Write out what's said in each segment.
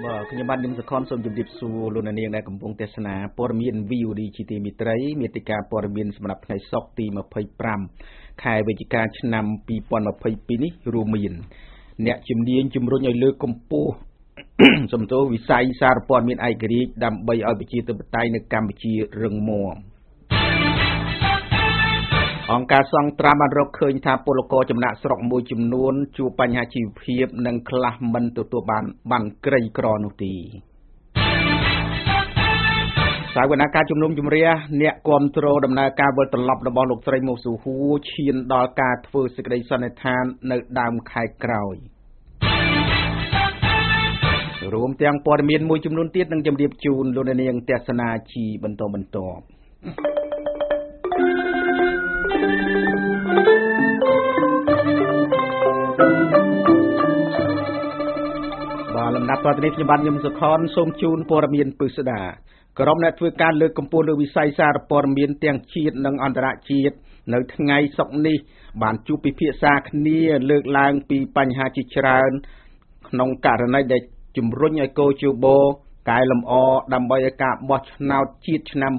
Bà kinh ban nhâm s콘 som jumdip su luna niang dai kampung Tesna Pormien view di GT Mitrai Metika Pormien សម្រាប់ថ្ងៃសុក្រទី25ខែវិច្ឆិកាឆ្នាំ2022នេះរួមមានអ្នកជំនាញជំរុញឲ្យលើកកម្ពស់សំទោសវិស័យសារព័ត៌មានឯករាជ្យដើម្បីឲ្យប្រជាធិបតេយ្យនៅកម្ពុជារឹងមាំអង្គការសង្ត្រាមបានរកឃើញថាពលករចំណាក់ស្រុកមួយចំនួនជួបបញ្ហាជីវភាពនិងខ្លះមិនទទួលបានក្រីក្រនោះទេសាវនាការជំនុំជម្រះអ្នកគ្រប់គ្រងដំណើរការវិលត្រឡប់របស់លោកស្រីម៉ូស៊ូហ៊ូឈានដល់ការធ្វើសេចក្តីសន្និដ្ឋាននៅដើមខែក្រោយរួមទាំងព័ត៌មានមួយចំនួនទៀតនឹងជម្រាបជូនលោកនាងទស្សនាជីបន្តលំដាប់តទៅនេះខ្ញុំបាទខ្ញុំសុខនសូមជូនព័ត៌មានពិស្ដាក្រុមអ្នកធ្វើការលើកកម្ពស់លើវិស័យសារព័ត៌មានទាំងជាតិនិងអន្តរជាតិនៅថ្ងៃសុក្រនេះបានជួបពិភាក្សាគ្នាលើកឡើងពីបញ្ហាជាច្រើនក្នុងករណីដែលជំរុញឲ្យកោជបកែលម្អដើម្បីឲ្យការបោះឆ្នោតជាតិឆ្នាំ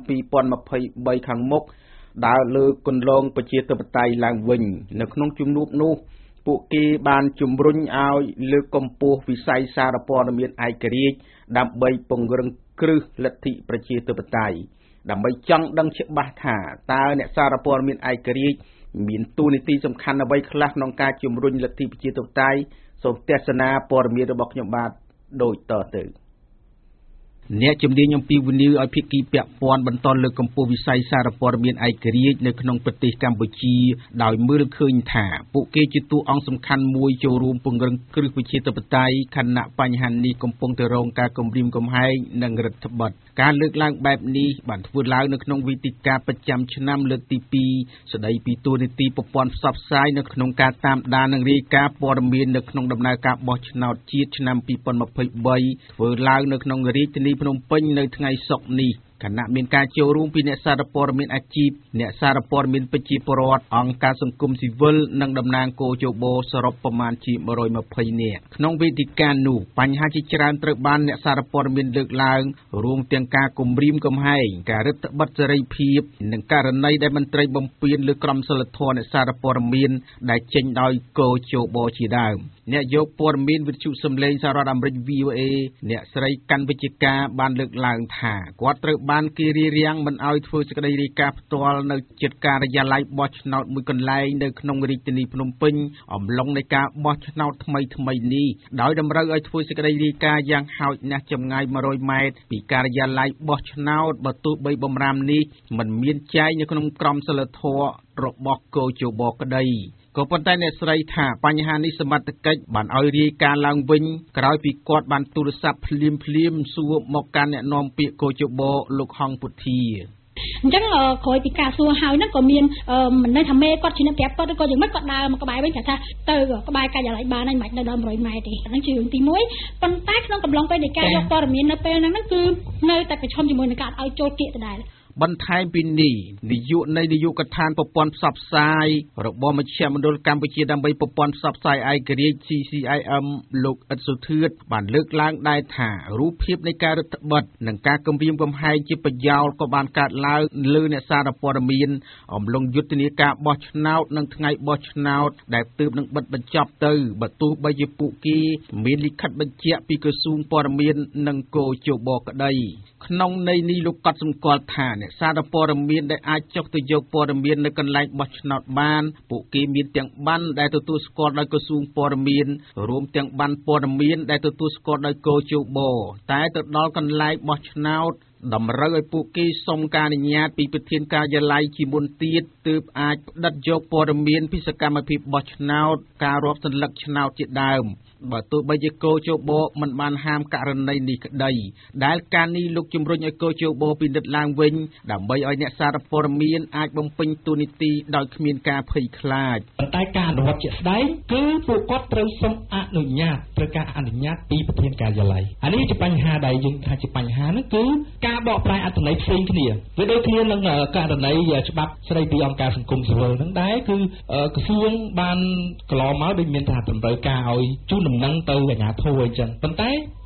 2023ខាងមុខដើរលើគន្លងប្រជាធិបតេយ្យឡើងវិញនៅក្នុងជំនួបនោះពួកគេបានជំរុញឲ្យលើកកម្ពស់វិស័យសារព័ត៌មានឯករាជ្យដើម្បីពង្រឹងគ្រឹះលទ្ធិប្រជាធិបតេយ្យដើម្បីចង់ដឹងច្បាស់ថាតើអ្នកសារព័ត៌មានឯករាជ្យមានតួនាទីសំខាន់អ្វីខ្លះក្នុងការជំរុញលទ្ធិប្រជាធិបតេយ្យសូមទស្សនាព័ត៌មានរបស់ខ្ញុំបាទដូចតទៅអ្នកជំនាញអំពីវិនិយោគឲ្យភាគីពាក់ព័ន្ធបន្តលើកកម្ពស់វិស័យសារព័ត៌មានឯករាជ្យនៅក្នុងប្រទេសកម្ពុជាដោយមើលឃើញថាពួកគេជាតួអង្គសំខាន់មួយចូលរួមពង្រឹងគ្រឹះប្រជាធិបតេយ្យខណៈបញ្ហានេះកំពុងតែរងការគំរាមកំហែងនិងរដ្ឋបတ်ការលើកឡើងបែបនេះបានធ្វើឡើងនៅក្នុងវេទិកាប្រចាំឆ្នាំលើកទី2ស្ដីពីតួនាទីប្រព័ន្ធផ្សព្វផ្សាយនៅក្នុងការតាមដាននិងរាយការណ៍ព័ត៌មាននៅក្នុងដំណើរការបោះឆ្នោតជាតិឆ្នាំ2023ធ្វើឡើងនៅក្នុងរាជធានីភ្នំពេញនៅថ្ងៃសុក្រនេះខណៈមានការចូលរួមពីអ្នកសារព័ត៌មានអាជីពអ្នកសារព័ត៌មានប្រជាពលរដ្ឋអង្គការសង្គមស៊ីវិលនិងតំណាងកោជបសរុបប្រមាណជា120នាក់ក្នុងវេទិកានោះបញ្ហាជាច្រើនត្រូវបានអ្នកសារព័ត៌មានលើកឡើងរួមទាំងការគំរាមកំហែងការរឹតបន្តឹងសេរីភាពនិងករណីដែលមន្ត្រីបំពានលើក្រមសីលធម៌អ្នកសារព័ត៌មានដែលចេញដោយកោជបជាដើមអ្នកយកព័ត៌មានវិទ្យុសំឡេងសហរដ្ឋអាមេរិក VOA អ្នកស្រីកាន់វិជ្ជការបានលើកឡើងថាគាត់ត្រូវបានគេរារាំងមិនឲ្យធ្វើសេចក្តីរាយការណ៍ផ្ទាល់នៅជិតការិយាល័យបោះឆ្នោតមួយកន្លែងនៅក្នុងរាជធានីភ្នំពេញអំឡុងនៃការបោះឆ្នោតថ្មីនេះដោយតម្រូវឲ្យធ្វើសេចក្តីរាយការណ៍យ៉ាងហោចណាស់ចម្ងាយ100ម៉ែត្រពីការិយាល័យបោះឆ្នោតបើទោះបីបំរាមនេះមិនមានចែងនៅក្នុងក្រមសីលធម៌របស់កោជបក្តីក៏ប៉ុន្តែអ្នកស្រីថាបញ្ហានេះសមត្ថកិច្ចបានឲ្យរាយការណ៍ឡើងវិញក្រោយពីគាត់បានទូរស័ព្ទភ្លាមសួរមកកាន់អ្នកនាំពាក្យកោជបលោកហងពុទ្ធាអញ្ចឹងក្រោយពីការសួរហើយហ្នឹងក៏មានមិនដឹងថាមេគាត់ជាអ្នកប្រាប់គាត់ឬក៏យ៉ាងម៉េចគាត់ដើរមកក្បែរវិញថាទៅក្បែរការិយាល័យបានហើយមិននៅដល់100ម៉ែត្រទេហ្នឹងជារឿងទី1ប៉ុន្តែក្នុងកំឡុងពេលនៃការយកព័ត៌មាននៅពេលហ្នឹងគឺនៅតែប្រឈមជាមួយនឹងការឲ្យចូលគៀកដដែលបន្ថែមពីនេះនាយកនៃនាយកដ្ឋានប្រព័ន្ធផ្សព្វផ្សាយរបស់មជ្ឈមណ្ឌលកម្ពុជាដើម្បីប្រព័ន្ធផ្សព្វផ្សាយឯករាជ្យ CCIM លោកអ៊ិតសុធឿនបានលើកឡើងដែរថារូបភាពនៃការរដ្ឋបတ်និងការគំរាមកំហែងជាប្រយោលក៏បានកើតឡើងលើអ្នកសារព័ត៌មានអំឡុងយុទ្ធនាការបោះឆ្នោតនិងថ្ងៃបោះឆ្នោតដែលទើបនឹងបិទបញ្ចប់ទៅបើទោះបីជាពួកគេមានលិខិតបញ្ជាក់ពីក្រសួងព័ត៌មាននិងកោជបក្តីក្នុងន័យនេះលោកកត់សម្គាល់ថាអ្នកសារព័ត៌មានដែលអាចចុះទៅយកព័ត៌មាននៅកន្លែងបោះឆ្នោតបានពួកគេមានទាំងប័ណ្ណដែលទទួលស្គាល់ដោយក្រសួងព័ត៌មានរួមទាំងប័ណ្ណព័ត៌មានដែលទទួលស្គាល់ដោយកោជបតែទៅដល់កន្លែងបោះឆ្នោតតម្រូវឲ្យពួកគេសុំការអនុញ្ញាតពីប្រធានការិយាល័យជាមុនទៀតទើបអាចផ្តិតយកព័ត៌មានពីសកម្មភាពបោះឆ្នោតការរាប់សន្លឹកឆ្នោតជាដើមបើទោះបីជាកោជបមិនបានហាមករណីនេះក្តីដែលការនេះលោកជំរុញឲ្យកោជបពិនិត្យឡើងវិញដើម្បីឲ្យអ្នកសារព័ត៌មានអាចបំពេញតួនាទីដោយគ្មានការភ័យខ្លាចប៉ុន្តែការអនុវត្តជាក់ស្ដែងគឺពួកគាត់ត្រូវសុំអនុញ្ញាតត្រូវការអនុញ្ញាតពីប្រធានការិយាល័យអានេះជាបញ្ហាដែលយើងថាជាបញ្ហាហ្នឹងគឺការបកប្រែអត្ថន័យផ្សេងគ្នាវាដូចគ្នានឹងករណីច្បាប់ស្ដីពីអង្គការសង្គមស៊ីវិលហ្នឹងដែរគឺក្រសួងបានកន្លងមកដូចមានថាតម្រូវការឲ្យជូនដំណឹងទៅអាជ្ញាធរអញ្ចឹងប៉ុន្តែជា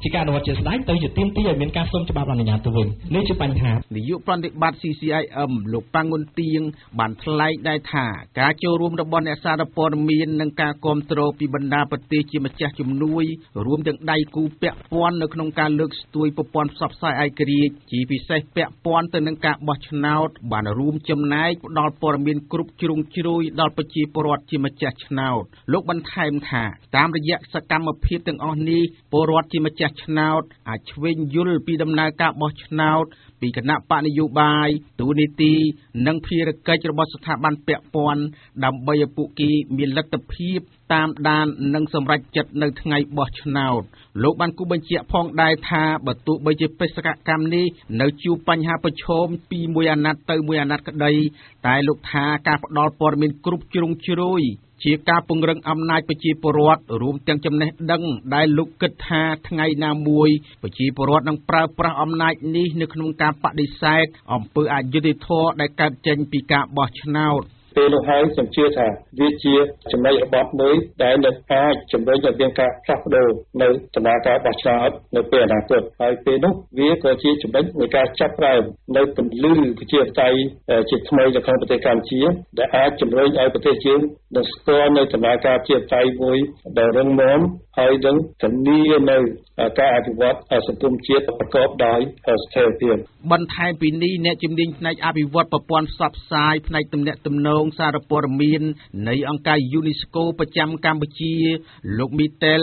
ជាការអនុវត្តជាក់ស្ដែងទៅជាទាមទារឲ្យមានការសុំច្បាប់អនុញ្ញាតទៅវិញនេះជាបញ្ហានាយកប្រតិបត្តិ CCIM លោកប៉ាំងងុនទៀងបានថ្លែងដែរថាការចូលរួមរបស់អ្នកសារព័ត៌មាននិងការគាំទ្រពីបណ្ដាប្រទេសជាម្ចាស់ជំនួយរួមទាំងដៃគូពាក់ព័ន្ធនៅក្នុងការលើកស្ទួយប្រព័ន្ធផ្សព្វផ្សាយឯករាជ្យជាពិសេសពាក់ព័ន្ធទៅនឹងការបោះឆ្នោតបានរួមចំណែកផ្ដល់ព័ត៌មានគ្រប់ជ្រុងជ្រោយដល់ប្រជាពលរដ្ឋជាម្ចាស់ឆ្នោតលោកបន្ថែមថាតាមរយៈសកម្មភាពទាំងអស់នេះពលរដ្ឋជាម្ចាស់ឆ្នោតអាចឆ្វេងយល់ពីដំណើរការបោះឆ្នោតពីគណៈបកនយោបាយទូនីតិនិងភារកិច្ចរបស់ស្ថាប័នពាក់ព័ន្ធដើម្បីឲ្យពួកគេមានលទ្ធភាពតាមដាននិងសម្រេចចិត្តនៅថ្ងៃបោះឆ្នោតលោកបានគូបញ្ជាក់ផងដែរថាបើទោះបីជាបេសកកម្មនេះនៅជួបបញ្ហាប្រឈមពីមួយអាណត្តិទៅមួយអាណត្តិក្តីតែលោកថាការផ្ដល់ព័ត៌មានគ្រប់ជ្រុងជ្រោយជាការពង្រឹងអំណាចប្រជាពលរដ្ឋរួមទាំងចំណេះដឹងដែលលោកគិតថាថ្ងៃណាមួយប្រជាពលរដ្ឋនឹងប្រើប្រាស់អំណាចនេះនៅក្នុងការបដិសេធអំពើអយុត្តិធម៌ដែលកើតចេញពីការបោះឆ្នោតពេលនោះហើយខ្ញុំជឿថាវាជាចំណុចរបត់មួយដែលនឹងអាចជំរុញឲ្យមានការផ្លាស់ប្ដូរនៅដំណើរការបោះឆ្នោតនៅពេលអនាគតហើយពេលនោះវាក៏ជាចំណុចនៃការចាប់ផ្ដើមនៅពន្លឺប្រជាធិបតេយ្យជាថ្មីនៅក្នុងប្រទេសកម្ពុជាដែលអាចជំរុញឲ្យប្រទេសយើងនឹងស្គាល់នៅដំណើរការប្រជាធិបតេយ្យមួយដែលរឹងមាំហើយនឹងធានានៅការអភិវឌ្ឍសង្គមជាតិប្រកបដោយស្ថិរភាពបន្ថែមពីនេះអ្នកជំនាញផ្នែកអភិវឌ្ឍប្រព័ន្ធផ្សព្វផ្សាយផ្នែកទំនាក់ទំនងសារព័ត៌មាននៃអង្គការ UNESCO ប្រចាំកម្ពុជាលោក Mitel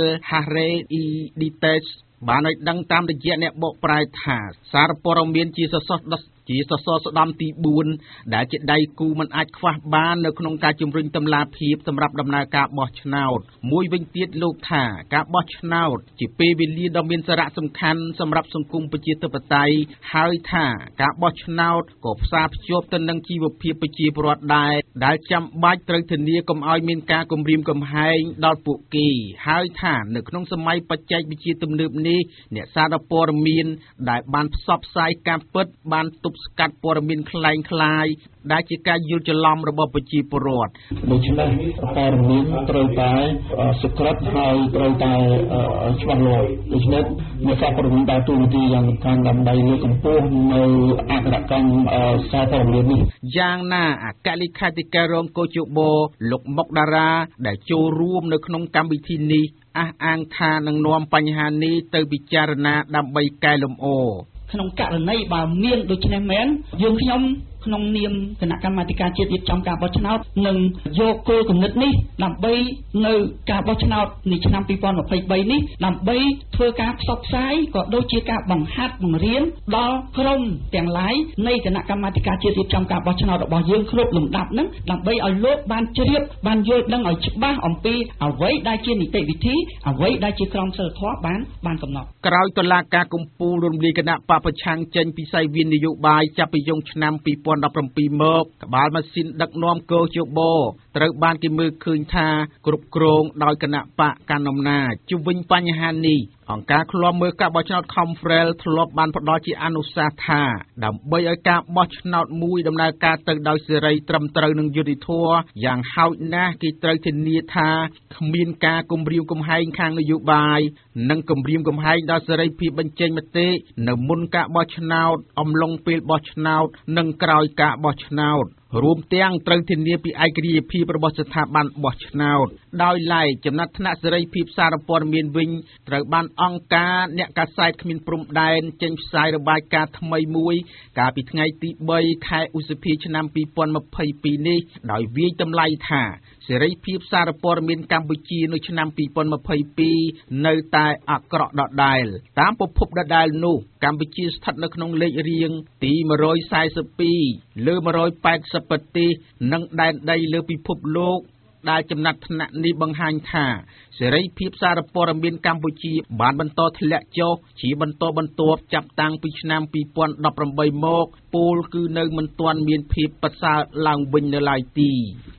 Harre-Edites បានឲ្យដឹងតាមរយៈអ្នកបកប្រែថាសារព័ត៌មានជាសសរស្តម្ភទី4ដែលជាដៃគូមិនអាចខ្វះបាននៅក្នុងការជំរុញតម្លាភាពសម្រាប់ដំណើរការបោះឆ្នោតមួយវិញទៀតលោកថាការបោះឆ្នោតជាពេលវេលាដ៏មានសារៈសំខាន់សម្រាប់សង្គមប្រជាធិបតេយ្យហើយថាការបោះឆ្នោតក៏ផ្សារភ្ជាប់ទៅនឹងជីវភាពប្រជាពលរដ្ឋដែរដែលចាំបាច់ត្រូវធានាកុំឲ្យមានការគំរាមកំហែងដល់ពួកគេហើយថានៅក្នុងសម័យបច្ចេកវិទ្យាទំនើបនេះអ្នកសារព័ត៌មានដែលបានផ្សព្វផ្សាយការពិតបានទប់ស្កាត់ព័ត៌មានคล้ายៗដែលជាការយល់ច្រឡំរបស់ប្រជាពលរដ្ឋដូច្នេះព័ត៌មានត្រូវតែសុក្រិតហើយត្រូវតែច្បាស់លាស់ដូច្នេះអ្នកសារព័ត៌មានដើរតួនាទីយ៉ាងសំខាន់ដើម្បីលើកកម្ពស់នៅអក្សរកម្មសារព័ត៌មាននេះយ៉ាងណាអគ្គលេខាធិការរងកោជបលោកមុកតារាដែលចូលរួមនៅក្នុងកម្មវិធីនេះអះអាងថានឹងនាំបញ្ហានេះទៅពិចារណាដើម្បីកែលម្អក្នុងករណីបើមានដូច្នេះមែនយើងខ្ញុំក្នុងនាមគណៈកម្មាធិការជាតិរៀបចំការបោះឆ្នោតនឹងយកគោលគំនិតនេះដើម្បីនៅការបោះឆ្នោតនៃឆ្នាំ2023នេះដើម្បីធ្វើការផ្សព្វផ្សាយក៏ដូចជាការបង្ហាត់បង្រៀនដល់ក្រុមទាំងឡាយនៃគណៈកម្មាធិការជាតិរៀបចំការបោះឆ្នោតរបស់យើងគ្រប់លំដាប់ហ្នឹងដើម្បីឲ្យលោកបានជ្រាបបានយល់ដឹងឲ្យច្បាស់អំពីអ្វីដែលជានីតិវិធីអ្វីដែលជាក្រមសីលធម៌បានកំណត់ក្រោយតុលាការកំពូលរំលាយគណៈបព្វប្រឆាំងចេញពីសាយវាននយោបាយចាប់ពីយងឆ្នាំ2017មកក្បាលម៉ាស៊ីនដឹកនាំកោជបត្រូវបានគេមើលឃើញថាគ្រប់គ្រងដោយគណៈបកកណ្ដាលអំណាចជុំវិញបញ្ហានេះអង្គការឃ្លាំមើលការបោះឆ្នោត Confrel ធ្លាប់បានផ្ដល់ជាអនុសាសន៍ថាដើម្បីឲ្យការបោះឆ្នោតមួយដំណើរការទៅដោយសេរីត្រឹមត្រូវនិងយុត្តិធម៌យ៉ាងហោចណាស់គេត្រូវធានាថាគ្មានការគំរាមកំហែងខាងនយោបាយនិងគំរាមកំហែងដល់សេរីភាពបញ្ចេញមតិនៅមុនការបោះឆ្នោតអំឡុងពេលបោះឆ្នោតនិងក្រោយការបោះឆ្នោតរួមទាំងត្រូវធានាពីឯករាជ្យភាពរបស់ស្ថាប័នបោះឆ្នោតដោយឡែកចំណាត់ថ្នាក់សេរីភាពសារព័ត៌មានវិញត្រូវបានអង្គការអ្នកកាសែតគ្មានព្រំដែនចេញផ្សាយរបាយការណ៍ថ្មីមួយកាលពីថ្ងៃទី3ខែឧសភាឆ្នាំ2022នេះដោយវាយតម្លៃថាសេរីភាពសារព័ត៌មានកម្ពុជានៅឆ្នាំ2022នៅតែអាក្រក់ដដែលតាមប្រភពដដែលនោះកម្ពុជាស្ថិតនៅក្នុងលេខរៀងទី142លើ180ប្រទេសនិងដែនដីលើពិភពលោកដែលចំណាត់ថ្នាក់នេះបង្ហាញថាសេរីភាពសារព័ត៌មានកម្ពុជាបានបន្តធ្លាក់ចុះជាបន្តបន្ទាប់ចាប់តាំងពីឆ្នាំ2018មកពលគឺនៅមិនទាន់មានភាពប្រសើរឡើងវិញនៅឡើយទី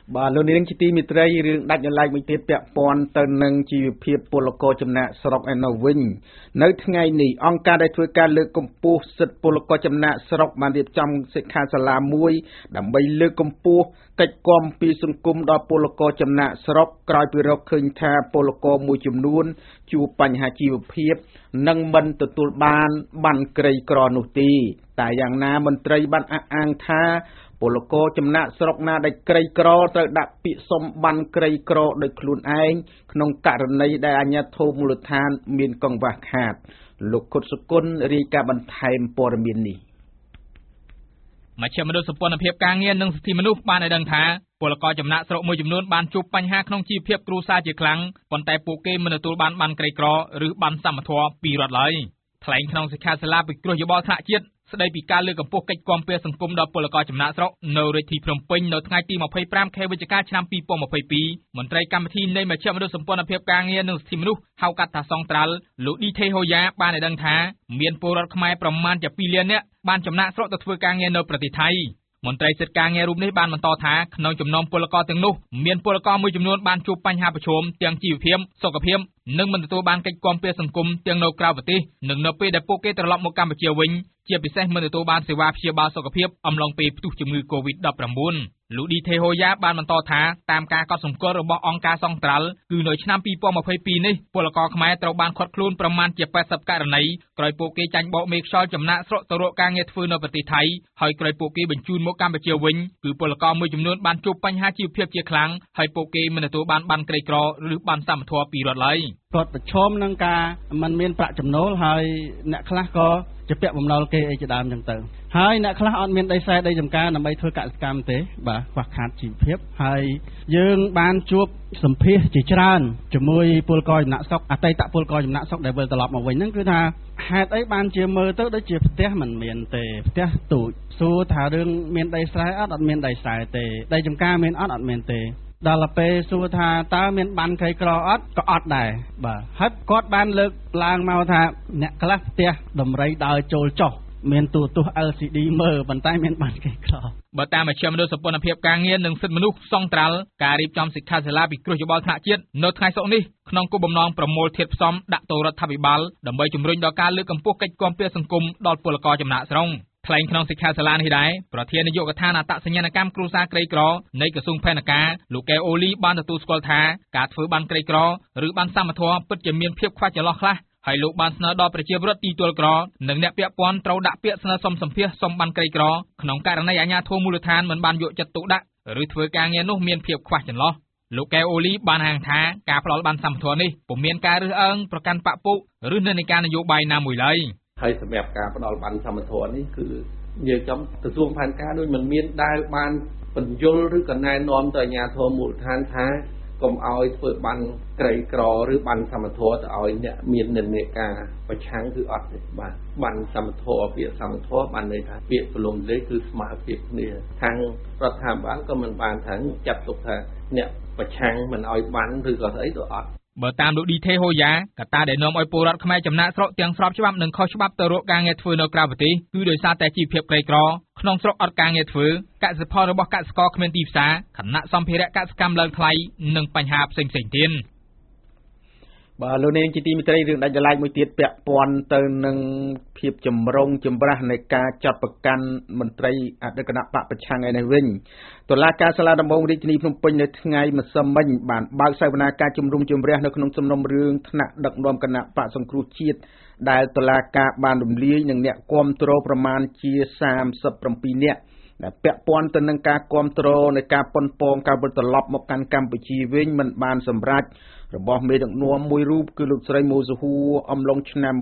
បាទលោកនាងជាទីមេត្រីរឿងដាច់ដライមួយទៀតពាក់ព័ន្ធទៅនឹងជីវភាពពលករចំណាក់ស្រុកឯណោះវិញនៅថ្ងៃនេះអង្គការដែលធ្វើការលើកកម្ពស់សិទ្ធិពលករចំណាក់ស្រុកបានរៀបចំសិក្ខាសាលាមួយដើម្បីលើកកម្ពស់កិច្ចគាំពីសង្គមដល់ពលករចំណាក់ស្រុកក្រោយពីរកឃើញថាពលករមួយចំនួនជួបបញ្ហាជីវភាពនិងមិនទទួលបានប័ណ្ណក្រីក្រនោះទេតែយ៉ាងណាមន្ត្រីបានអះអាងថាពលករចំណាក់ស្រុកណាដែលក្រីក្រត្រូវដាក់ពាក្យសុំប័ណ្ណក្រីក្រដោយខ្លួនឯងក្នុងករណីដែលអាជ្ញាធរមូលដ្ឋានមានកង្វះខាតលោកគុតសុគន្ធរាយការណ៍បន្ថែមព័ត៌មាននេះមជ្ឈមណ្ឌលសម្ព័ន្ធភាពការងារនិងសិទ្ធិមនុស្សបានឲ្យដឹងថាពលករចំណាក់ស្រុកមួយចំនួនបានជួបបញ្ហាក្នុងជីវភាពគ្រួសារជាខ្លាំងប៉ុន្តែពួកគេមិនទទួលបានប័ណ្ណក្រីក្រឬប័ណ្ណសមត្ថភាពពីរដ្ឋឡើយថ្លែងក្នុងសិក្ខាសាលាពិគ្រោះយោបល់ថ្នាក់ជាតិស្ដីពីការលើកកម្ពស់កិច្ចគាំពារសង្គមដល់ពលករចំណាក់ស្រុកនៅរាជធានីភ្នំពេញនៅថ្ងៃទី25 ខែវិច្ឆិកាឆ្នាំ2022មន្ត្រីកម្មវិធីនៃមជ្ឈមណ្ឌលសម្ព័ន្ធភាពការងារនិងសិទ្ធិមនុស្សហៅកាត់ថាសង្ត្រាល់លោកឌីថេហូយ៉ាបានឲ្យដឹងថាមានពលរដ្ឋខ្មែរប្រមាណជា2លាននាក់បានចំណាក់ស្រុកទៅធ្វើការងារនៅប្រទេសថៃមន្ត្រីសិទ្ធិការងាររូបនេះបានបន្តថាក្នុងចំណោមពលករទាំងនោះមានពលករមួយចំនួនបានជួបបញ្ហាប្រឈមទាំងជីវភាពសុខភាពនិងមិនទទួលបានកិច្ចគាំពារសង្គមទាំងនៅក្រៅប្រទេសនិងនៅពេលដែលពួកគេត្រឡប់មកកម្ពុជាវិញជាពិសេសមិនទទួលបានសេវាព្យាបាលសុខភាពអំឡុងពេលផ្ទុះជំងឺ COVID-19 លោកឌីថេហូយ៉ាបានបន្តថាតាមការកត់សម្គាល់របស់អង្គការសង្ត្រាល់គឺនៅឆ្នាំ2022នេះពលករខ្មែរត្រូវបានឃាត់ខ្លួនប្រមាណជា80ករណីក្រោយពួកគេចាញ់បោកមេខ្យល់ចំណាក់ស្រុកទៅរកការងារធ្វើនៅប្រទេសថៃហើយក្រោយពួកគេបញ្ជូនមកកម្ពុជាវិញគឺពលករមួយចំនួនបានជួបបញ្ហាជីវភាពជាខ្លាំងហើយពួកគេមិនទទួលបានប័ណ្ណក្រីក្រឬប័ណ្ណសមត្ថភាពពីរដ្ឋឡើយគាត់ប្រឈមនឹងការមិនមានប្រាក់ចំណូលហើយអ្នកខ្លះក៏ជាពាក់បំណុលគេអីជាដើមចឹងទៅហើយអ្នកខ្លះអត់មានដីស្រែដីចម្ការដើម្បីធ្វើកសិកម្មទេបាទខ្វះខាតជីវភាពហើយយើងបានជួបសម្ភាសជាច្រើនជាមួយពលករចំណាក់ស្រុកអតីតពលករចំណាក់ស្រុកដែលវិលត្រឡប់មកវិញហ្នឹងគឺថាហេតុអីបានជាមើលទៅដូចជាផ្ទះមិនមានទេផ្ទះទូចសួរថារឿងមានដីស្រែអត់មានដីស្រែទេដីចម្ការមានអត់មានទេដល់ពេលសួរថាតើមានប័ណ្ណក្រីក្រអត់ក៏អត់ដែរបាទហើយគាត់បានលើកឡើងមកថាអ្នកខ្លះផ្ទះដំរីដើរចូលចុះមានទូទស្សន៍ LCD មើលប៉ុន្តែមានប័ណ្ណក្រីក្របើតាមមជ្ឈមណ្ឌលសម្ព័ន្ធភាពការងារនិងសិទ្ធិមនុស្សសង្ត្រាល់ការរៀបចំសិក្ខាសាលាពិគ្រោះយោបល់ថ្នាក់ជាតិនៅថ្ងៃសុក្រនេះក្នុងគោលបំណងប្រមូលធាតុផ្សំដាក់ទៅរដ្ឋាភិបាលដើម្បីជំរុញដល់ការលើកកម្ពស់កិច្ចគាំពារសង្គមដល់ពលករចំណាក់ស្រុកថ្លែងក្នុងសិក្ខាសាលានេះដែរប្រធាននាយកដ្ឋានអត្តសញ្ញាណកម្មគ្រួសារក្រីក្រនៃក្រសួងផែនការលោកកែវអូលីបានទទួលស្គាល់ថាការធ្វើប័ណ្ណក្រីក្រឬប័ណ្ណសមត្ថភាពពិតជាមានភាពខ្វះចន្លោះខ្លះហើយលោកបានស្នើដល់ប្រជាពលរដ្ឋទីទួលក្រនិងអ្នកពាក់ព័ន្ធត្រូវដាក់ពាក្យស្នើសុំសម្ភាសសុំប័ណ្ណក្រីក្រក្នុងករណីអាជ្ញាធរមូលដ្ឋានមិនបានយកចិត្តទុកដាក់ឬធ្វើការងារនោះមានភាពខ្វះចន្លោះលោកកែវអូលីបានហាងថាការផ្ដល់ប័ណ្ណសមត្ថភាពនេះពុំមានការរើសអើងប្រកាន់បពុឬនិន្នាការនយោបាយណាមួយឡើយហើយសម្រាប់ការផ្ដល់ប័ណ្ណសមត្ថភាពនេះគឺយើងចំក្រសួងផែនការដូចមិនមានដែលបានបញ្យលឬក៏ណែនាំទៅអាជ្ញាធរមូលដ្ឋានថាកុំឲ្យធ្វើប័ណ្ណក្រីក្រឬប័ណ្ណសមត្ថភាពទៅឲ្យអ្នកមាននិន្នាការប្រឆាំងគឺអត់ទេបាទប័ណ្ណសមត្ថភាពពាក្យសមត្ថភាពបានន័យថាពាក្យពលំលេខគឺស្មើភាពគ្នាខាងរដ្ឋាភិបាលក៏មិនបានថាចាត់ទុកថាអ្នកប្រឆាំងមិនឲ្យប័ណ្ណឬក៏ស្អីទៅអត់បើតាមលោកឌីថេហូយ៉ាកត្តាដែលនាំឲ្យពលរដ្ឋខ្មែរចំណាក់ស្រុកទាំងស្របច្បាប់និងខុសច្បាប់ទៅរកការងារធ្វើនៅក្រៅប្រទេសគឺដោយសារតែជីវភាពក្រីក្រក្នុងស្រុកអត់ការងារធ្វើកសិផលរបស់កសិករគ្មានទីផ្សារខណៈសម្ភារៈកសិកម្មឡើងថ្លៃនិងបញ្ហាផ្សេងៗទៀតបាទលោកនាងជាទីមេត្រីរឿងដាច់ដライមួយទៀតពាក់ព័ន្ធទៅនឹងភាពចម្រុងចម្រាស់នៃការចាត់ប្រកាន់មន្ត្រីអតីតគណៈបកប្រឆាំងឯនេះវិញតុលាការសាលាដំបងរាជធានីភ្នំពេញនៅថ្ងៃម្សិលមិញបានបើកសវនាការជំនុំជម្រះនៅក្នុងសំណុំរឿងថ្នាក់ដឹកនាំគណៈបកសង្គ្រោះជាតិដែលតុលាការបានរំលាយនឹងអ្នកគាំទ្រប្រមាណជា37នាក់ដែលពាក់ព័ន្ធទៅនឹងការគាំទ្រនៃការប៉ុនប៉ងការវិលត្រឡប់មកកាន់កម្ពុជាវិញមិនបានសម្រេចរបស់មេដឹកនាំមួយរូបគឺលោកស្រីម៉ូស៊ូហួរអំឡុងឆ្នាំ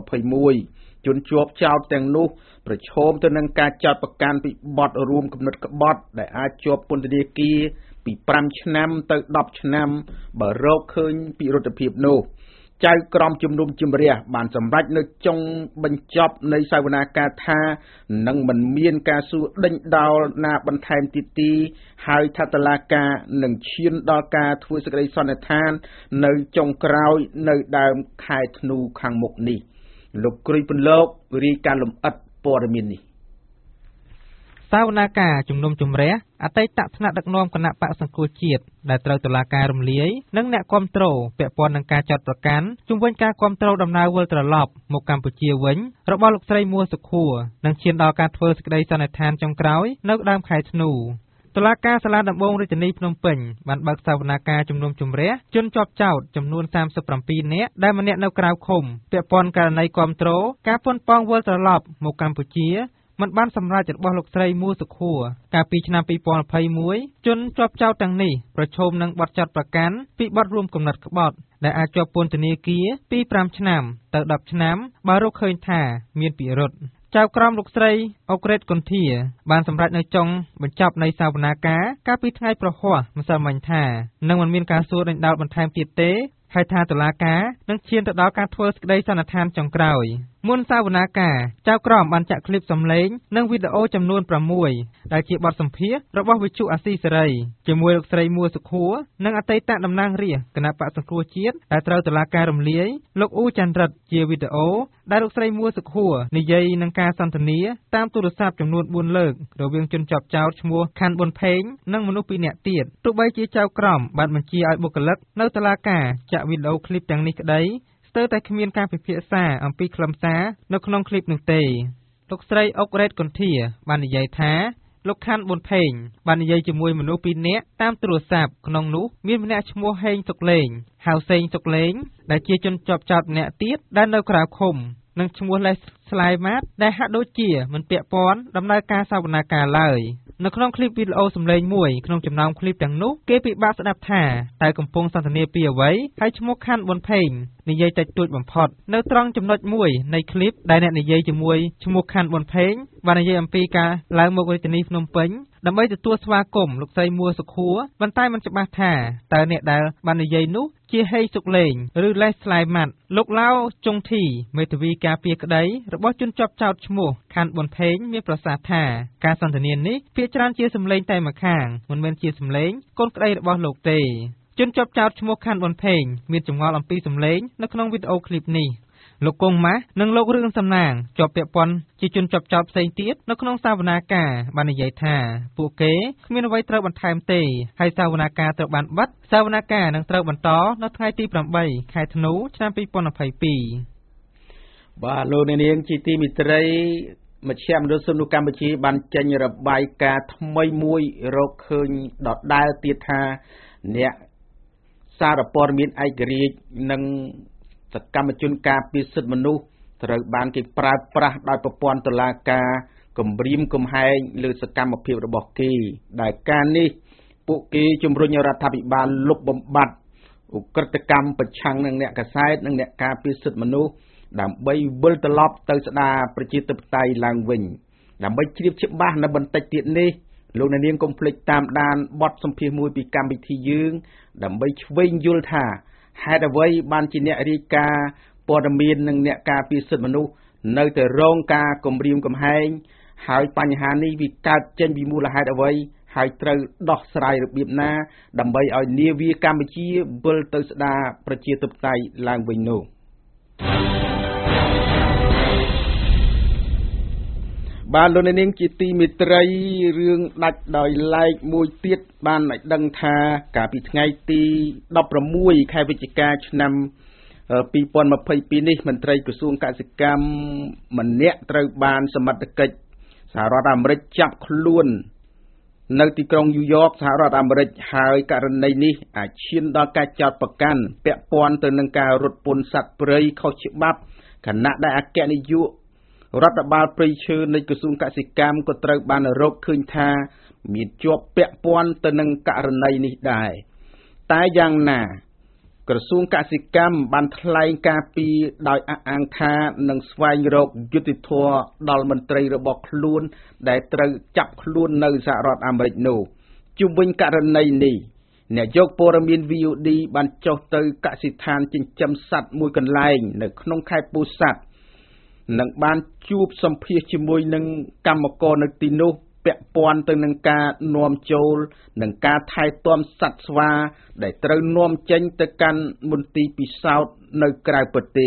2021ជនជាប់ចោទទាំងនោះប្រឈមទៅនឹងការចាត់ប្រកាន់ពីបទរួមគំនិតក្បត់ដែលអាចជាប់ពន្ធនាគារពី5ឆ្នាំទៅ10ឆ្នាំបើរកឃើញពិរុទ្ធភាពនោះចៅក្រមជំនុំជម្រះបានសម្រេចនៅចុងបញ្ចប់នៃសវនាការថានឹងមិនមានការសួរដេញដោលណាបន្ថែមទៀតទេហើយថាតុលាការនឹងឈានដល់ការធ្វើសេចក្តីសន្និដ្ឋាននៅចុងក្រោយនៅដើមខែធ្នូខាងមុខនេះលោកគ្រីពន្លករាយការណ៍លម្អិតព័ត៌មាននេះសាវនាការជំនុំជម្រះអតីតថ្នាក់ដឹកនាំគណៈបកសង្គ្រោះជាតិដែលត្រូវតុលាការរំលាយនិងអ្នកគាំទ្រពាក់ព័ន្ធនឹងការចាត់ប្រកាន់ជំវិញការគាំទ្រដំណើរវិលត្រឡប់មកកម្ពុជាវិញរបស់លោកស្រីមួសុខួរនឹងឈានដល់ការធ្វើសេចក្តីសន្និដ្ឋានចុងក្រោយនៅដើមខែធ្នូតុលាការសាលាដំបងរាជធានីភ្នំពេញបានបើកសវនាការជំនុំជម្រះជនជាប់ចោទចំនួន37នាក់ដែលម្នាក់នៅក្រៅឃុំពាក់ព័ន្ធករណីគាំទ្រការប៉ុនប៉ងវិលត្រឡប់មកកម្ពុជាមិនបានសម្រេចរបស់លោកស្រីមួសុខួរកាលពីឆ្នាំ2021ជនជាប់ចោទទាំងនេះប្រឈមនឹងបទចោទប្រកាន់ពីបទរួមគំនិតក្បត់ដែលអាចជាប់ពន្ធនាគារពី5ឆ្នាំទៅ10ឆ្នាំបើរកឃើញថាមានពិរុទ្ធចៅក្រមលោកស្រីអុករ៉េតកុនធាបានសម្រេចនៅចុងបញ្ចប់នៃសវនាការកាលពីថ្ងៃប្រហ័សម្សិលមិញថានឹងមិនមានការសួរដេញដោលបន្ថែមទៀតទេហើយថាតុលាការនឹងឈានទៅដល់ការធ្វើសេចក្តីសន្និដ្ឋានចុងក្រោយមុនសវនាការចៅក្រមបានចាក់ឃ្លីបសំឡេងនិងវីដេអូចំនួន6ដែលជាបទសម្ភាសន៍របស់វិទ្យុអាស៊ីសេរីជាមួយលោកស្រីមួសុខួរនិងអតីតតំណាងរាស្ត្រគណៈបក្សសង្គ្រោះជាតិដែលត្រូវតុលាការរំលាយលោកអ៊ូចន្ទរិតជាវីដេអូដែលលោកស្រីមួសុខួរនិយាយនឹងការសន្ទនាតាមទូរស័ព្ទចំនួន4លើករវាងជនជាប់ចោទឈ្មោះខាន់ប៊ុនផេងនិងមនុស្ស2នាក់ទៀតទោះបីជាចៅក្រមបានបញ្ជាឲ្យបុគ្គលិកនៅតុលាការចាក់វីដេអូឃ្លីបទាំងនេះក្តីស្ទើរតែគ្មានការពិភាក្សាអំពីខ្លឹមសារនៅក្នុងឃ្លីបនោះទេលោកស្រីអុករ៉េតកុនធាបាននិយាយថាលោកខាន់ប៊ុនផេងបាននិយាយជាមួយមនុស្ស2នាក់តាមទូរស័ព្ទក្នុងនោះមានម្នាក់ឈ្មោះហេងសុកលេងហៅសេងសុកលេងដែលជាជនជាប់ចោតម្នាក់ទៀតដែលនៅក្រៅឃុំនិងឈ្មោះលេសស្លាយម៉ាតដែលហាក់ដូចជាមិនពាក់ព័ន្ធដំណើរការសវនាការឡើយនៅក្នុងឃ្លីបវីដេអូសម្លេងមួយក្នុងចំណោមឃ្លីបទាំងនោះគេពិបាកស្ដាប់ថាតើកំពុងសន្ទនាពីអ្វីហើយឈ្មោះខាន់ប៊ុនផេងនិយាយតិចតួចបំផុតនៅត្រង់ចំណុចមួយនៃឃ្លីបដែលអ្នកនិយាយជាមួយឈ្មោះខាន់ប៊ុនផេងបាននិយាយអំពីការឡើងមករាជធានីភ្នំពេញដើម្បីទទួលស្វាគមន៍លោកស្រីមួសុខួរប៉ុន្តែមិនច្បាស់ថាតើអ្នកដែលបាននិយាយនោះជាហេងសុកលេងឬលេសស្លាយម៉ាត់លោកឡាវចុងធីមេធាវីការពារក្តីរបស់ជនជាប់ចោទឈ្មោះខាន់ប៊ុនផេងមានប្រសាសន៍ថាការសន្ទនានេះភាគច្រើនជាសម្លេងតែម្ខាងមិនមែនជាសម្លេងកូនក្តីរបស់លោកទេជនជាប់ចោទឈ្មោះខាន់ប៊ុនផេងមានចម្ងល់អំពីសម្លេងនៅក្នុងវីដេអូឃ្លីបនេះលោកកុងម៉ាស់និងលោករឿងសំណាងជាប់ពាក់ព័ន្ធជាជនជាប់ចោទផ្សេងទៀតនៅក្នុងសវនាការបាននិយាយថាពួកគេគ្មានអ្វីត្រូវបន្ថែមទេហើយសវនាការត្រូវបានបិទសវនាការនឹងត្រូវបន្តនៅថ្ងៃទី8ខែធ្នូឆ្នាំ2022 បាទលោកអ្នកនាងជាទីមិត្តរីមជ្ឈមណ្ឌលសិទ្ធិមនុស្សកម្ពុជាបានចេញរបាយការណ៍ថ្មីមួយរកឃើញដដែលទៀតថាអ្នកសារព័ត៌មានឯករាជ្យនិងសកម្មជនការពារសិទ្ធិមនុស្សត្រូវបានគេប្រើប្រាស់ដោយប្រព័ន្ធតុលាការគំរាមកំហែងលើសកម្មភាពរបស់គេដែលការនេះពួកគេជំរុញឲ្យរដ្ឋាភិបាលលុបបំបាត់ឧក្រិដ្ឋកម្មប្រឆាំងនឹងអ្នកកាសែតនិងអ្នកការពារសិទ្ធិមនុស្សដើម្បីវិលត្រឡប់ទៅស្ដារប្រជាធិបតេយ្យឡើងវិញដើម្បីជ្រាបច្បាស់នៅបន្តិចទៀតនេះលោកអ្នកនាងកុំភ្លេចតាមដានបទសម្ភាសន៍មួយពីកម្មវិធីយើងដើម្បីឆ្វេងយល់ថាហេតុអ្វីបានជាអ្នករាយការណ៍ព័ត៌មាននិងអ្នកការពារសិទ្ធិមនុស្សនៅតែរងការគំរាមកំហែងហើយបញ្ហានេះវាកើតចេញពីមូលហេតុអ្វីហើយត្រូវដោះស្រាយរបៀបណាដើម្បីឲ្យនាវាកម្ពុជាវិលទៅស្ដារប្រជាធិបតេយ្យឡើងវិញនោះបាទលោកនាងជាទីមេត្រីរឿងដាច់ដោយឡែកមួយទៀតបានឲ្យដឹងថាកាលពីថ្ងៃទី16ខែវិច្ឆិកាឆ្នាំ2022នេះមន្ត្រីក្រសួងកសិកម្មម្នាក់ត្រូវបានសមត្ថកិច្ចសហរដ្ឋអាមេរិកចាប់ខ្លួននៅទីក្រុងញូវយ៉កសហរដ្ឋអាមេរិកហើយករណីនេះអាចឈានដល់ការចោទប្រកាន់ពាក់ព័ន្ធទៅនឹងការរត់ពន្ធសត្វព្រៃខុសច្បាប់ខណៈដែលអគ្គនាយករដ្ឋបាលព្រៃឈើនៃក្រសួងកសិកម្មក៏ត្រូវបានរកឃើញថាមានជាប់ពាក់ព័ន្ធទៅនឹងករណីនេះដែរតែយ៉ាងណាក្រសួងកសិកម្មបានថ្លែងការពីដោយអះអាងថានឹងស្វែងរកយុត្តិធម៌ដល់មន្ត្រីរបស់ខ្លួនដែលត្រូវចាប់ខ្លួននៅសហរដ្ឋអាមេរិកនោះជុំវិញករណីនេះអ្នកយកព័ត៌មាន VOD បានចុះទៅកសិដ្ឋានចិញ្ចឹមសត្វមួយកន្លែងនៅក្នុងខេត្តពោធិ៍សាត់និងបានជួបសម្ភាសជាមួយនឹងកម្មករនៅទីនោះពាក់ព័ន្ធទៅនឹងការនាំចូលនិងការថែទាំសត្វស្វាដែលត្រូវនាំចេញទៅកាន់មន្ទីរពិសោធន៍នៅក្រៅប្រទេស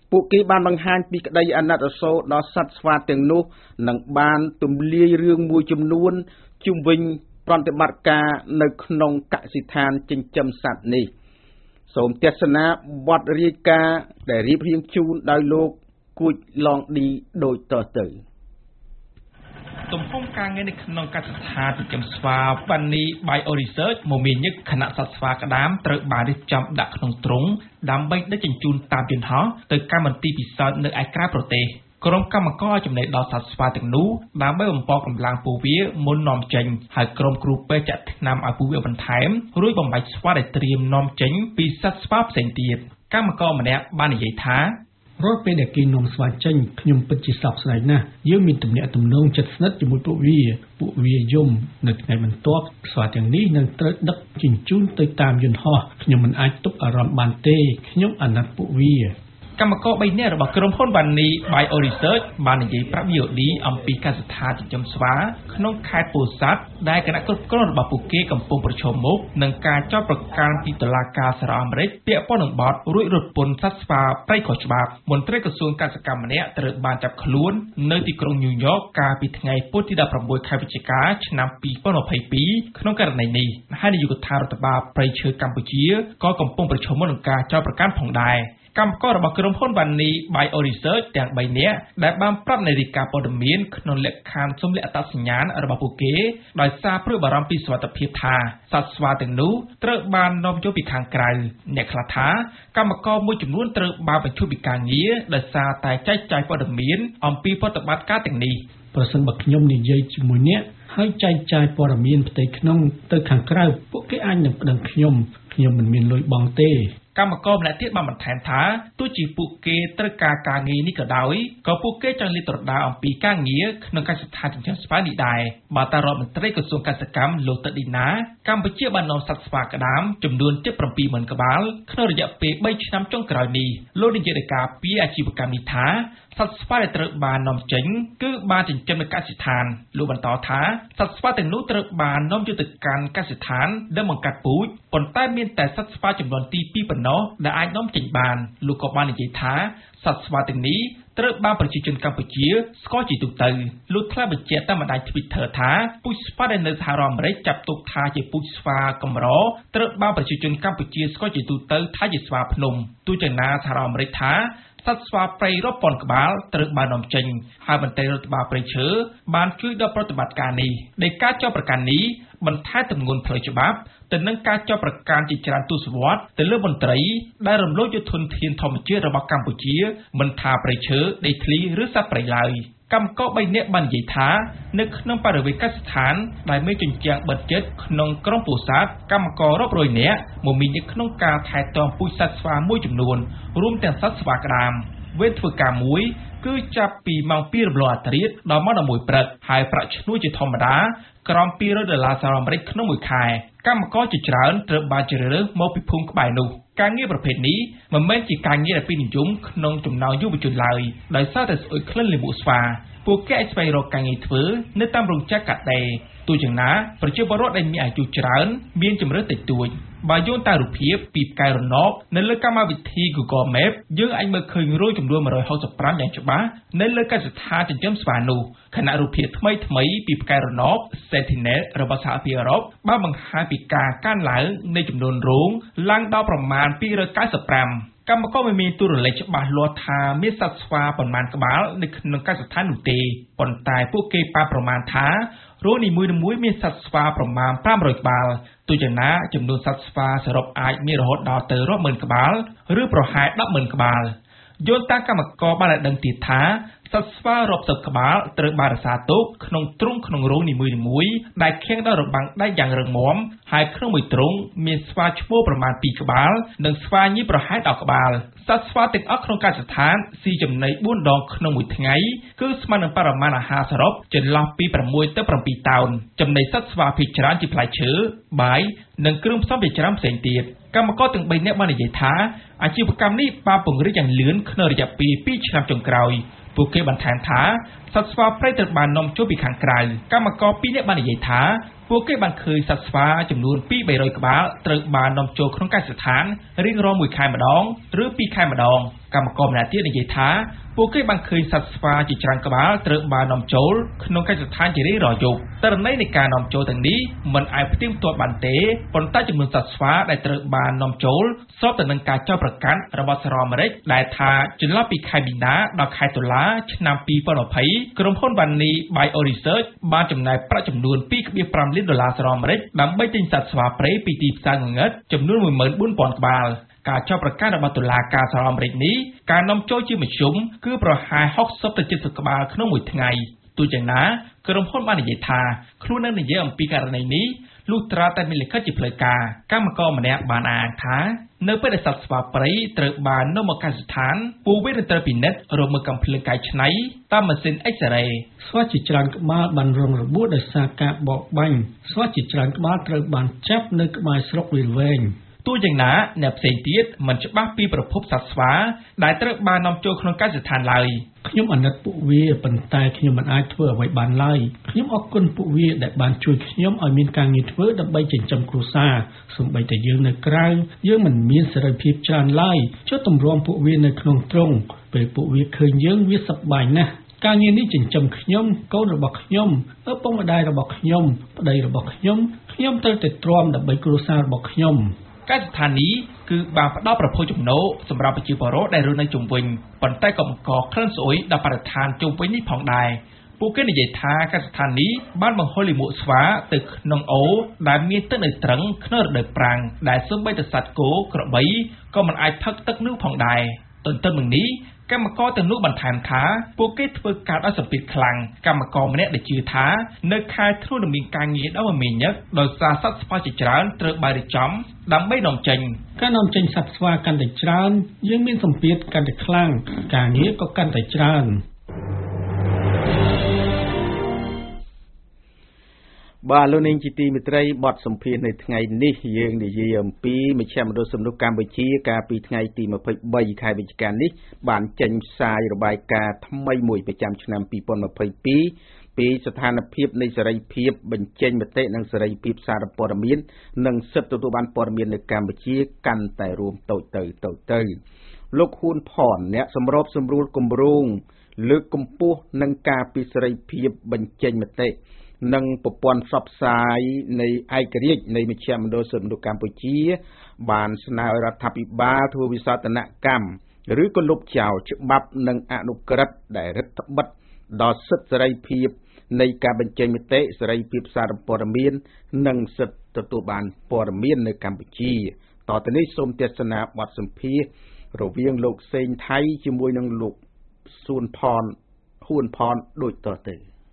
ពួកគេបានបង្ហាញពីក្តីអាណិតអាសូរដល់សត្វស្វាទាំងនោះនិងបានទម្លាយរឿងមួយចំនួនជុំវិញប្រតិបត្តិការនៅក្នុងកសិដ្ឋានចិញ្ចឹមសត្វនេះសូមទស្សនាបទរាយការណ៍ដែលរៀបរៀងជូនដោយលោកគួចឡងឌីដូចតទៅទំហំការងារនៅក្នុងកសិដ្ឋានចិញ្ចឹមស្វាវ៉ានី Bio Research មមាញឹកគណៈសត្វស្វាក្តាមត្រូវបានរៀបចំដាក់ក្នុងទ្រុងដើម្បីដឹកជញ្ជូនតាមយន្តហោះទៅកម្មវិធីពិសោធន៍នៅឯក្រៅប្រទេសក្រុមកម្មករចំណេះដល់សត្វស្វាទាំងនោះដើម្បីបំផកម្លាំងពួកវាមុននាំចេញហើយក្រុមគ្រូពេទ្យចាក់ថ្នាំឲ្យពួកវាបន្ថែមរួចបំបាច់ស្វាដែលត្រៀមនាំចេញពីសត្វស្វាផ្សេងទៀតកម្មករម្នាក់បាននិយាយថារាល់ពេលដែលគេនាំស្វាចេញខ្ញុំពិតជាសោកស្ដាយណាស់យើងមានទំនាក់ទំនងជិតស្និទ្ធជាមួយពួកវាយំនៅថ្ងៃបន្ទាប់ស្វាទាំងនេះនឹងត្រូវដឹកជញ្ជូនទៅតាមយន្តហោះខ្ញុំមិនអាចទប់អារម្មណ៍បានទេខ្ញុំអាណិតពួកវាកម្មករ3នាក់របស់ក្រុមហ៊ុន Vani Bio Research បាននិយាយប្រាប់ VOD អំពីកសិដ្ឋានចិញ្ចឹមស្វាក្នុងខេត្តពោធិ៍សាត់ដែលគណៈគ្រប់គ្រងរបស់ពួកគេកំពុងប្រឈមមុខនឹងការចោទប្រកាន់ពីតុលាការសហរដ្ឋអាមេរិកពាក់ព័ន្ធនឹងបទរួចរត់ពន្ធសត្វស្វាព្រៃខុសច្បាប់មន្ត្រីក្រសួងកសិកម្មម្នាក់ត្រូវបានចាប់ខ្លួននៅទីក្រុងញូវយ៉កកាលពីថ្ងៃពុធទី16ខែវិច្ឆិកាឆ្នាំ2022ក្នុងករណីនេះហើយនាយកដ្ឋានរដ្ឋបាលព្រៃឈើកម្ពុជាក៏កំពុងប្រឈមមុខនឹងការចោទប្រកាន់ផងដែរកម្មកររបស់ក្រុមហ៊ុន Vani Bio Research ទាំង3នាក់ដែលបានប្រាប់នារីកាព័ត៌មានក្នុងលក្ខខណ្ឌសូមលាក់អត្តសញ្ញាណរបស់ពួកគេដោយសារព្រួយបារម្ភពីសុវត្ថិភាពថាសត្វស្វាទាំងនោះត្រូវបាននាំចូលពីខាងក្រៅអ្នកខ្លះថាកម្មករមួយចំនួនត្រូវបានបញ្ឈប់ពីការងារដោយសារតែចែកចាយព័ត៌មានអំពីប្រតិបត្តិការទាំងនេះប្រសិនបើខ្ញុំនិយាយជាមួយអ្នកហើយចែកចាយព័ត៌មានផ្ទៃក្នុងទៅខាងក្រៅពួកគេអាចនឹងប្តឹងខ្ញុំមិនមានលុយបង់ទេកម្មករម្នាក់ទៀតបានបន្ថែមថាទោះជាពួកគេត្រូវការងារនេះក៏ដោយក៏ពួកគេចង់លាតត្រដាងអំពីការងារក្នុងកសិដ្ឋានចិញ្ចឹមស្វានេះដែរបើតារដ្ឋមន្ត្រីក្រសួងកសិកម្មលោកតឌីណាកម្ពុជាបាននាំសត្វស្វាក្តាមចំនួនជិត 70000 ក្បាលក្នុងរយៈពេល3ឆ្នាំចុងក្រោយនេះលោកនាយករដ្ឋការពីអាជីវកម្មនេះថាសត្វស្វាដែលត្រូវបាននាំចេញគឺបានចិញ្ចឹមនៅកសិដ្ឋានលោកបន្តថាសត្វស្វាទាំងនោះត្រូវបាននាំយកទៅកាន់កសិដ្ឋានដែលបង្កាត់ពូជប៉ុន្តែមានតែសត្វស្វាចំនួនទី2ប៉ុណ្ណោះដែលអាចនាំចេញបានលោកក៏បាននិយាយថាសត្វស្វាទាំងនេះត្រូវបានប្រជាជនកម្ពុជាស្គាល់ជាទូទៅលោកថ្លែងបញ្ជាក់តាមបណ្ដាញ Twitter ថាពូជស្វាដែលនៅសហរដ្ឋអាមេរិកចាប់ទុកថាជាពូជស្វាកម្រត្រូវបានប្រជាជនកម្ពុជាស្គាល់ជាទូទៅថាជាស្វាភ្នំទោះយ៉ាងណាសហរដ្ឋអាមេរិកថាសត្វស្វាព្រៃរាប់ពាន់ក្បាលត្រូវបាននាំចេញហើយមន្ត្រីរដ្ឋបាលព្រៃឈើបានជួយដល់ប្រតិបត្តិការនេះដែលការចោទប្រកាន់នេះបន្ថែមទម្ងន់ផ្លូវច្បាប់ទៅនឹងការចោទប្រកាន់ជាច្រើនទសវត្សរ៍ទៅលើមន្ត្រីដែលរំលោភយកធនធានធម្មជាតិរបស់កម្ពុជាមិនថាព្រៃឈើដីធ្លីឬសត្វព្រៃឡើយកម្មករ3នាក់បាននិយាយថានៅក្នុងបរិវេណកសិដ្ឋានដែលមានជញ្ជាំងបិទជិតក្នុងក្រុងពោធិ៍សាត់កម្មកររាប់រយនាក់មមាញឹកក្នុងការថែទាំពូជសត្វស្វាមួយចំនួនរួមទាំងសត្វស្វាក្តាមវេនធ្វើការមួយគឺចាប់ពីម៉ោង 2 រំលងអាធ្រាត្រដល់ម៉ោង 11 ព្រឹកហើយប្រាក់ឈ្នួលជាធម្មតាក្រោម$200សហរដ្ឋអាមេរិកក្នុងមួយខែកម្មករជាច្រើនត្រូវបានជ្រើសរើសមកពីភូមិក្បែរនោះការងារប្រភេទនេះមិនមែនជាការងារដែលពេញនិយមក្នុងចំណោមយុវជនឡើយដោយសារតែស្អុយក្លិនលាមកស្វាពួកគេអាចស្វែងរកការងារធ្វើនៅតាមរោងចក្រកាត់ដេរទោះយ៉ាងណាប្រជាពលរដ្ឋដែលមានអាយុច្រើនមានជម្រើសតិចតួចបើយោងតាមរូបភាពពីផ្កាយរណបនៅលើកម្មវិធី Google Map យើងអាចមើលឃើញរោងចំនួន165យ៉ាងច្បាស់នៅលើកសិដ្ឋានចិញ្ចឹមស្វានោះខណៈរូបភាពថ្មីពីផ្កាយរណប Sentinel របស់សហភាពអឺរ៉ុបបានបង្ហាញពីការកើនឡើងនៃចំនួនរោងឡើងដល់ប្រមាណ295កម្មករមិនមានទូរលេខច្បាស់លាស់ថាមានសត្វស្វាប៉ុន្មានក្បាលនៅក្នុងកសិដ្ឋាននោះទេប៉ុន្តែពួកគេប៉ាប្រមាណថារោងនីមួយៗមានសត្វស្វាប្រមាណ500ក្បាលទោះយ៉ាងណាចំនួនសត្វស្វាសរុបអាចមានរហូតដល់ទៅរាប់ម៉ឺនក្បាលឬប្រហែល 10,000 ក្បាលយោងតាមកម្មករបានដឹងទៀតថាសត្វស្វារាប់សិបក្បាលត្រូវបានរក្សាទុកក្នុងទ្រុងក្នុងរោងនីមួយៗដែលឃាំងដោយរបាំងដែកយ៉ាងរឹងមាំហើយក្នុងមួយទ្រុងមានស្វាឈ្មោលប្រមាណ2ក្បាលនិងស្វាញីប្រហែល10ក្បាលសត្វស្វាទាំងអស់ក្នុងកសិដ្ឋានស៊ីចំណី4ដងក្នុងមួយថ្ងៃគឺស្មើនឹងបរិមាណអាហារសរុបចន្លោះពី6ទៅ7តោនចំណីសត្វស្វាភាគច្រើនជាផ្លែឈើបាយនិងគ្រឿងផ្សំជាច្រើនផ្សេងទៀតកម្មករទាំង3នាក់បាននិយាយថាអាជីវកម្មនេះបានពង្រីកយ៉ាងលឿនក្នុងរយៈពេល2ឆ្នាំចុងក្រោយពួកគេបន្ថែមថាសត្វស្វាព្រៃត្រូវបាននាំចូលពីខាងក្រៅកម្មករ2នាក់បាននិយាយថាពួកគេបានឃើញសត្វស្វាចំនួន 200-300 ក្បាលត្រូវបាននាំចូលក្នុងកសិដ្ឋានរៀងរាល់1ខែម្ដងឬ2ខែម្ដងកម្មករម្នាក់ទៀតនិយាយថាពួកគេបានឃើញសត្វស្វាជាច្រើនក្បាលត្រូវបាននាំចូលក្នុងកិច្ចស្ថានជារៀងរាល់យប់ទិន្នន័យនៃការនាំចូលទាំងនេះមិនអាចផ្ទៀងផ្ទាត់បានទេប៉ុន្តែចំនួនសត្វស្វាដែលត្រូវបាននាំចូលស្របទៅនឹងការចោទប្រកាន់របស់សហរដ្ឋអាមេរិកដែលថាចន្លោះពីខែមីនាដល់ខែតុលាឆ្នាំ2020ក្រុមហ៊ុន Bunny Bio Research បានចំណាយប្រាក់ចំនួន $2.5 លានសហរដ្ឋអាមេរិកដើម្បីទិញសត្វស្វាព្រៃពីទីផ្សារងងឹតចំនួន 14,000 ក្បាលការចោទប្រកាន់របស់តុលាការសហរដ្ឋអាមេរិកនេះការនាំចូលជាមធ្យមគឺប្រហែល60ទៅ70ក្បាលក្នុងមួយថ្ងៃទោះយ៉ាងណាក្រុមហ៊ុនបាននិយាយថាខ្លួននឹងនិយាយអំពីករណីនេះលុះត្រាតែមានលិខិតជាផ្លូវការកម្មករម្នាក់បានអាងថានៅពេលដែលសត្វស្វាព្រៃត្រូវបាននាំមកកសិដ្ឋានពួកវានឹងត្រូវពិនិត្យរកមើលកាំភ្លើងកែច្នៃតាមម៉ាស៊ីន X-ray ស្វាជាច្រើនក្បាលបានរងរបួសដោយសារការបោកបាញ់ស្វាជាច្រើនក្បាលត្រូវបានចាប់នៅក្បែរស្រុកវាលវែងទោះយ៉ាងណាអ្នកផ្សេងទៀតមិនច្បាស់ពីប្រភពសត្វស្វាដែលត្រូវបាននាំចូលក្នុងកសិដ្ឋានឡើយខ្ញុំអាណិតពួកវាប៉ុន្តែខ្ញុំមិនអាចធ្វើអ្វីបានឡើយខ្ញុំអរគុណពួកវាដែលបានជួយខ្ញុំឲ្យមានការងារធ្វើដើម្បីចិញ្ចឹមគ្រួសារសូម្បីតែយើងនៅក្រៅយើងមិនមានសេរីភាពច្រើនឡើយចុះទម្រាំពួកវានៅក្នុងទ្រុងពេលពួកវាឃើញយើងវាសប្បាយណាស់ការងារនេះចិញ្ចឹមខ្ញុំកូនរបស់ខ្ញុំឪពុកម្ដាយរបស់ខ្ញុំប្តីរបស់ខ្ញុំត្រូវតែទ្រាំដើម្បីគ្រួសាររបស់ខ្ញុំកសិដ្ឋាននេះគឺបានផ្ដល់ប្រភពចំណូលសម្រាប់ប្រជាពលរដ្ឋដែលរស់នៅជុំវិញប៉ុន្តែក៏បង្កក្លិនស្អុយដល់បរិស្ថានជុំវិញនេះផងដែរពួកគេនិយាយថាកសិដ្ឋាននេះបានបង្ហូរលាមកស្វាទៅក្នុងអូរដែលមានទឹកនៅត្រឹងក្នុងរដូវប្រាំងដែលសូម្បីតែសត្វគោក្របីក៏មិនអាចផឹកទឹកនោះផងដែរទន្ទឹមនឹងនេះកម្មករទាំងនោះបន្ថែមថាពួកគេធ្វើការដោយសម្ពាធខ្លាំងកម្មករម្នាក់ដែលជឿថានៅខែធ្នូនឹងមានការងារដ៏មមាញឹកដោយសារសត្វស្វាជាច្រើនត្រូវបានរៀបចំដើម្បីនាំចេញការនាំចេញសត្វស្វាកាន់តែច្រើនយើងមានសម្ពាធកាន់តែខ្លាំងការងារក៏កាន់តែច្រើនបាទលោកនាងជាទីមេត្រីបទសម្ភាសន៍នៅថ្ងៃនេះយើងនិយាយអំពីមជ្ឈមណ្ឌលសំណុះកម្ពុជាកាលពីថ្ងៃទី23ខែវិច្ឆិកានេះបានចេញផ្សាយរបាយការណ៍ថ្មីមួយប្រចាំឆ្នាំ2022ពីស្ថានភាពនៃសេរីភាពបញ្ចេញមតិនិងសេរីភាពសារព័ត៌មាននិងសិទ្ធិទទួលបានព័ត៌មាននៅកម្ពុជាកាន់តែរួមតូចទៅលោកហ៊ួនផនអ្នកសម្របសម្រួលគម្រោងលើកកម្ពស់និងការពីសេរីភាពបញ្ចេញមតិនិងប្រព័ន្ធផ្សព្វផ្សាយនៃឯករាជ្យនៃមជ្ឈមណ្ឌលសិទ្ធិមនុស្សកម្ពុជាបានស្នើឲ្យរដ្ឋាភិបាលធ្វើវិសោធនកម្មឬក៏លុបចោលច្បាប់និងអនុក្រឹត្យដែលរដ្ឋបិទដល់សិទ្ធិសេរីភាពនៃការបញ្ចេញមតិសេរីភាពសារព័ត៌មាននិងសិទ្ធិទទួលបានព័ត៌មាននៅកម្ពុជាតទៅនេះសូមទស្សនាបទសម្ភាសន៍រវាងលោកសេងថៃជាមួយនឹងលោកហ៊ួនផនដូចតទៅ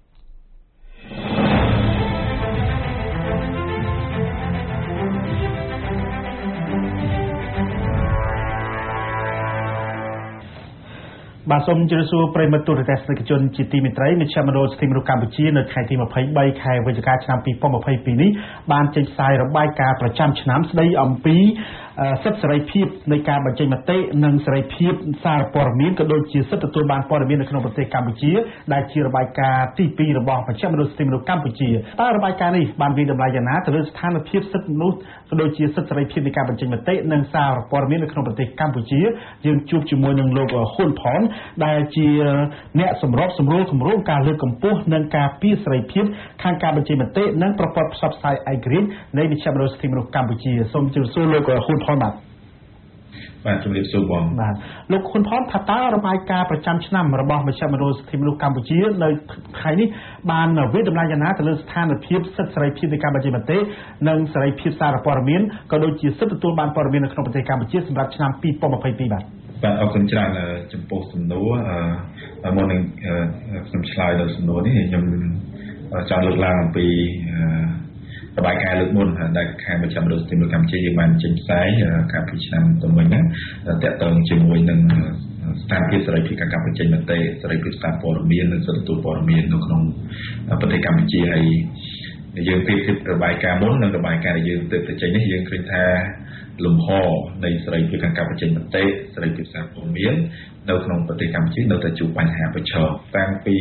បាទសូមជម្រាបសួរប្រិយមិត្តទូរទស្សនិកជនជាទីមេត្រីមជ្ឈមណ្ឌលសិទ្ធិមនុស្សកម្ពុជានៅថ្ងៃទី23ខែវិច្ឆិកាឆ្នាំ2022នេះបានចេញផ្សាយរបាយការណ៍ប្រចាំឆ្នាំស្ដីអំពីសិទ្ធិសេរីភាពនៃការបញ្ចេញមតិនិងសេរីភាពសារព័ត៌មានក៏ដូចជាសិទ្ធិទទួលបានព័ត៌មាននៅក្នុងប្រទេសកម្ពុជាដែលជារបាយការណ៍ទី2របស់មជ្ឈមណ្ឌលសិទ្ធិមនុស្សកម្ពុជាតើរបាយការណ៍នេះបានវិនិច្ឆ័យតម្លៃយ៉ាងណាទៅលើស្ថានភាពសិទ្ធិមនុស្សក៏ដូចជាសិទ្ធិសេរីភាពនៃការបញ្ចេញមតិនិងសារព័ត៌មាននៅក្នុងប្រទេសកម្ពុជាយើងជួបជាមួយនឹងលោកហ៊ុនផនដែលជាអ្នកសម្របសម្រួលគម្រោងការលើកកម្ពស់និងការពារសេរីភាពខាងការបញ្ចេញមតិនិងប្រព័ន្ធផ្សព្វផ្សាយឯករាជ្យនៃមជ្ឈមណ្ឌលសិទ្ធិមនុស្សកម្ពុជាសូមជម្រាបសួរលោកហ៊ុនផនបាទជំរាបសួរបងបាទលោកហ៊ុនផនថាតើរបាយការណ៍ប្រចាំឆ្នាំរបស់មជ្ឈមណ្ឌលសិទ្ធិមនុស្សកម្ពុជានៅថ្ងៃនេះបានវិនិច្ឆ័យតម្លៃយ៉ាងណាទៅលើស្ថានភាពសិទ្ធិសេរីភាពនៃការបញ្ចេញមតិនិងសេរីភាពសារព័ត៌មានក៏ដូចជាសិទ្ធិទទួលបានព័ត៌មាននៅក្នុងប្រទេសកម្ពុជាសម្រាប់ឆ្នាំ2022បាទបាទអរគុណច្រើនចំពោះសំណួរមុននឹងខ្ញុំឆ្លើយដល់សំណួរនេះខ្ញុំចង់លើកឡើងអំពីរបាយការណ៍លើកមុនដែលខាងមជ្ឈមណ្ឌលសិទ្ធិមនុស្សកម្ពុជាយើងបានចេញផ្សាយកាលពីឆ្នាំទៅវិញណាតាក់ទងជាមួយនឹងស្ថានភាពសេរីភាពការបញ្ចេញមតិសេរីភាពសារព័ត៌មាននិងសិទ្ធិទទួលព័ត៌មាននៅក្នុងប្រទេសកម្ពុជាហើយយើងប្រៀបធៀបរបាយការណ៍មុននិងរបាយការណ៍ដែលយើងទើបតែចេញនេះយើងឃើញថាលំហនៃសេរីភាពការបញ្ចេញមតិសេរីភាពសារព័ត៌មាននៅក្នុងប្រទេសកម្ពុជានៅតែជួបបញ្ហាប្រឈមតាំងពី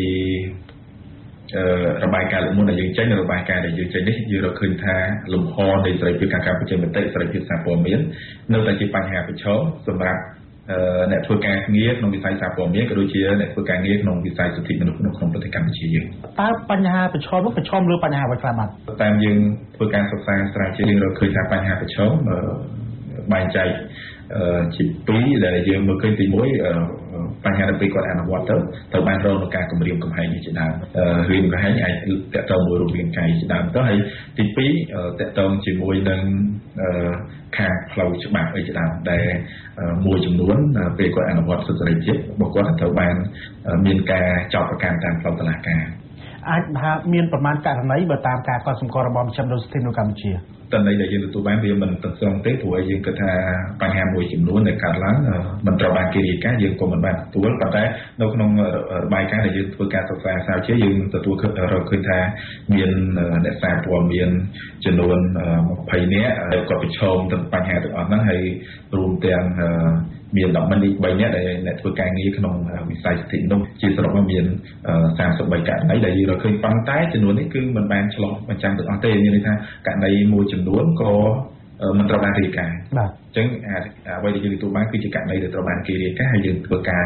របាយការណ៍លើកមុនដែលយើងចេញរបាយការណ៍ដែលយើងចេញនេះយើងរកឃើញថាលំហនៃសេរីភាពការបញ្ចេញមតិសេរីភាពសារព័ត៌មាននៅតែជាបញ្ហាប្រឈមសម្រាប់អ្នកធ្វើការងារក្នុងវិស័យសារព័ត៌មានក៏ដូចជាអ្នកធ្វើការងារក្នុងវិស័យសិទ្ធិមនុស្សក្នុងប្រទេសកម្ពុជាយើងតើបញ្ហាប្រឈមនោះប្រឈមលើបញ្ហាអ្វីខ្លះបាទតាមយើងធ្វើការសិក្សាស្រាវជ្រាវយើងរកឃើញថាបញ្ហាប្រឈមបែងចែកជា2ដែលយើងមើលឃើញទី1បញ្ហាដែលពេលគាត់អនុវត្តទៅបានរងនឹងការគម្រាមកំហែងជាដើមរៀនកំហែងអាចតកតមួយរូបរាងកាយជាដើមទៅហើយទី2តកតជាមួយនឹងខាងផ្លូវច្បាប់អីជាដើមដែលមួយចំនួនពេលគាត់អនុវត្តសិទ្ធិសេរីភាពរបស់គាត់ត្រូវបានមានការចោទប្រកាន់តាមផ្លូវតុលាការអាចថាមានប្រមាណករណីបើតាមការកត់សម្គាល់របស់មជ្ឈមណ្ឌលសិទ្ធិមនុស្សកម្ពុជាតន័យដែលយើងទទួលបានវាមិនទាំងស្រុងទេព្រោះយើងគិតថាបញ្ហាមួយចំនួនដែលកើតឡើងមិនត្រូវបានគេរាយការណ៍យើងក៏មិនបានទទួលប៉ុន្តែនៅក្នុងរបាយការណ៍ដែលយើងធ្វើការសិក្សាស្រាវជ្រាវយើងទទួលរកឃើញថាមានអ្នកសារព័ត៌មានចំនួន20នាក់ហើយក៏ប្រឈមទៅបញ្ហាទាំងអស់ហ្នឹងហើយរួមទាំងមាន13នាក់ដែលអ្នកធ្វើការងារក្នុងវិស័យសិទ្ធិមនុស្សជាសរុបមកមាន33ករណីដែលយើងរកឃើញប៉ុន្តែចំនួននេះគឺមិនបានឆ្លុះបញ្ចាំងទាំងអស់ទេមានន័យថាករណីមួយចំនួនក៏មិនត្រូវបានរាយការណ៍បាទអញ្ចឹងអ្វីដែលយើងទទួលបានគឺជាករណីដែលត្រូវបានគេរាយការណ៍ហើយយើងធ្វើការ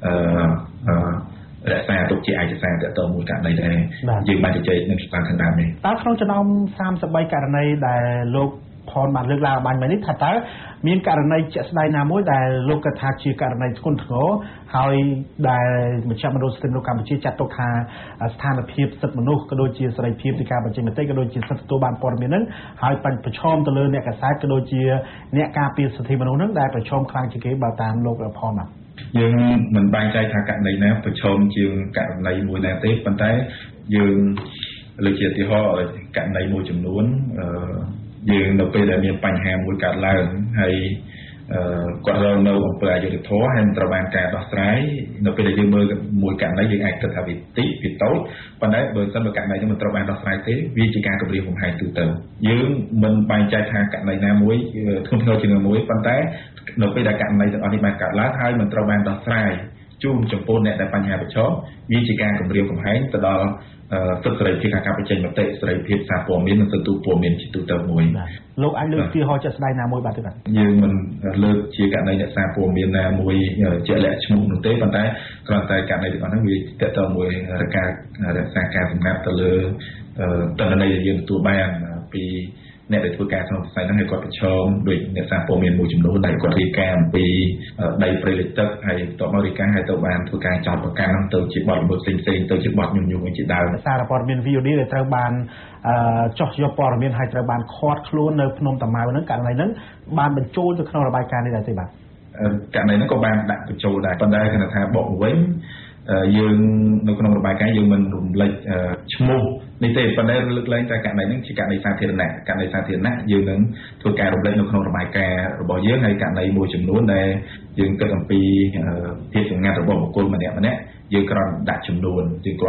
រក្សាទុកជាឯកសារទាក់ទងមួយករណីដែលយើងបានជជែកនឹងស្ថានភាពនេះតើក្នុងចំណោម33ករណីដែលលោកផនបានលើកឡើងបាញ់មិញនេះថាតើមានករណីជាក់ស្ដែងណាមួយដែលលោកគិតថាជាករណីធ្ងន់ធ្ងរហើយដែលមជ្ឈមណ្ឌលសិទ្ធិមនុស្សកម្ពុជាចាត់ទុកថាស្ថានភាពសិទ្ធិមនុស្សក៏ដូចជាសេរីភាពនៃការបញ្ចេញមតិក៏ដូចជាសិទ្ធិទទួលបានព័ត៌មានហ្នឹងហើយប្រឈមទៅលើអ្នកកាសែតក៏ដូចជាអ្នកការពារសិទ្ធិមនុស្សហ្នឹងដែលប្រឈមខ្លាំងជាងគេបើតាមលោកផនបាទយើងមិនបែងចែកថាករណីណាប្រឈមជាងករណីមួយណាទេប៉ុន្តែយើងលើកជាឧទាហរណ៍ករណីមួយចំនួនយើងនៅពេលដែលមានបញ្ហាមួយកើតឡើងហើយគាត់រងនៅអំពើអយុត្តិធម៌ហើយមិនត្រូវបានការដោះស្រាយនៅពេលដែលយើងមើលមួយករណីយើងអាចគិតថាវាតិចវាតូចប៉ុន្តែបើសិនបើករណីនេះមិនត្រូវបានដោះស្រាយទេវាជាការគំរាមកំហែងទូទៅយើងមិនបែងចែកថាករណីណាមួយធ្ងន់ធ្ងរជាងមួយប៉ុន្តែនៅពេលដែលករណីទាំងអស់នេះបានកើតឡើងហើយមិនត្រូវបានដោះស្រាយជូនចំពោះអ្នកដែលបញ្ហាប្រឈមវាជាការគំរាមកំហែងទៅដល់សិទ្ធិសេរីភាពការបញ្ចេញមតិសេរីភាពសារព័ត៌មាននិងសិទ្ធិទូព័ត៌មានជាទូទៅមួយលោកអាចលើកឧទាហរណ៍ជាក់ស្ដែងណាមួយបាទទេបាទយើងមិនលើកជាករណីអ្នកសារព័ត៌មានណាមួយជាក់លាក់ឈ្មោះនោះទេប៉ុន្តែគ្រាន់តែករណីទាំងអស់ហ្នឹងវាតទៅមួយរក្សាការសម្ងាត់ទៅលើតនន័យដែលយើងទទួលបានពីអ្នកដែលធ្វើការក្នុងវិស័យហ្នឹងហើយគាត់ប្រឈមដោយអ្នកសារព័ត៌មានមួយចំនួនដែលគាត់រាយការណ៍អំពីដីព្រៃលិចទឹកហើយតបមករាយការណ៍ហើយទៅបានធ្វើការចោទប្រកាន់ហ្នឹងទៅជាបទល្មើសផ្សេងៗទៅជាបទញុះញង់ជាដើមសារព័ត៌មាន VOD ដែលត្រូវបានចោះយកព័ត៌មានហើយត្រូវបានឃាត់ខ្លួននៅភ្នំតាម៉ៅហ្នឹងករណីហ្នឹងបានបញ្ចូលទៅក្នុងរបាយការណ៍នេះដែរទេបាទករណីហ្នឹងក៏បានដាក់បញ្ចូលដែរប៉ុន្តែគណៈថាបកវិញយើងនៅក្នុងរបាយការណ៍យើងមិនរំលេចឈ្មោះនេះទេប៉ុន្តែលើកឡើងតែករណីនេះជាករណីសាធារណៈយើងនឹងធ្វើការរំលេចនៅក្នុងរបាយការណ៍របស់យើងហើយករណីមួយចំនួនដែលយើងគិតអំពីភាពសម្ងាត់របស់បុគ្គលម្នាក់យើងគ្រាន់ដាក់ចំនួន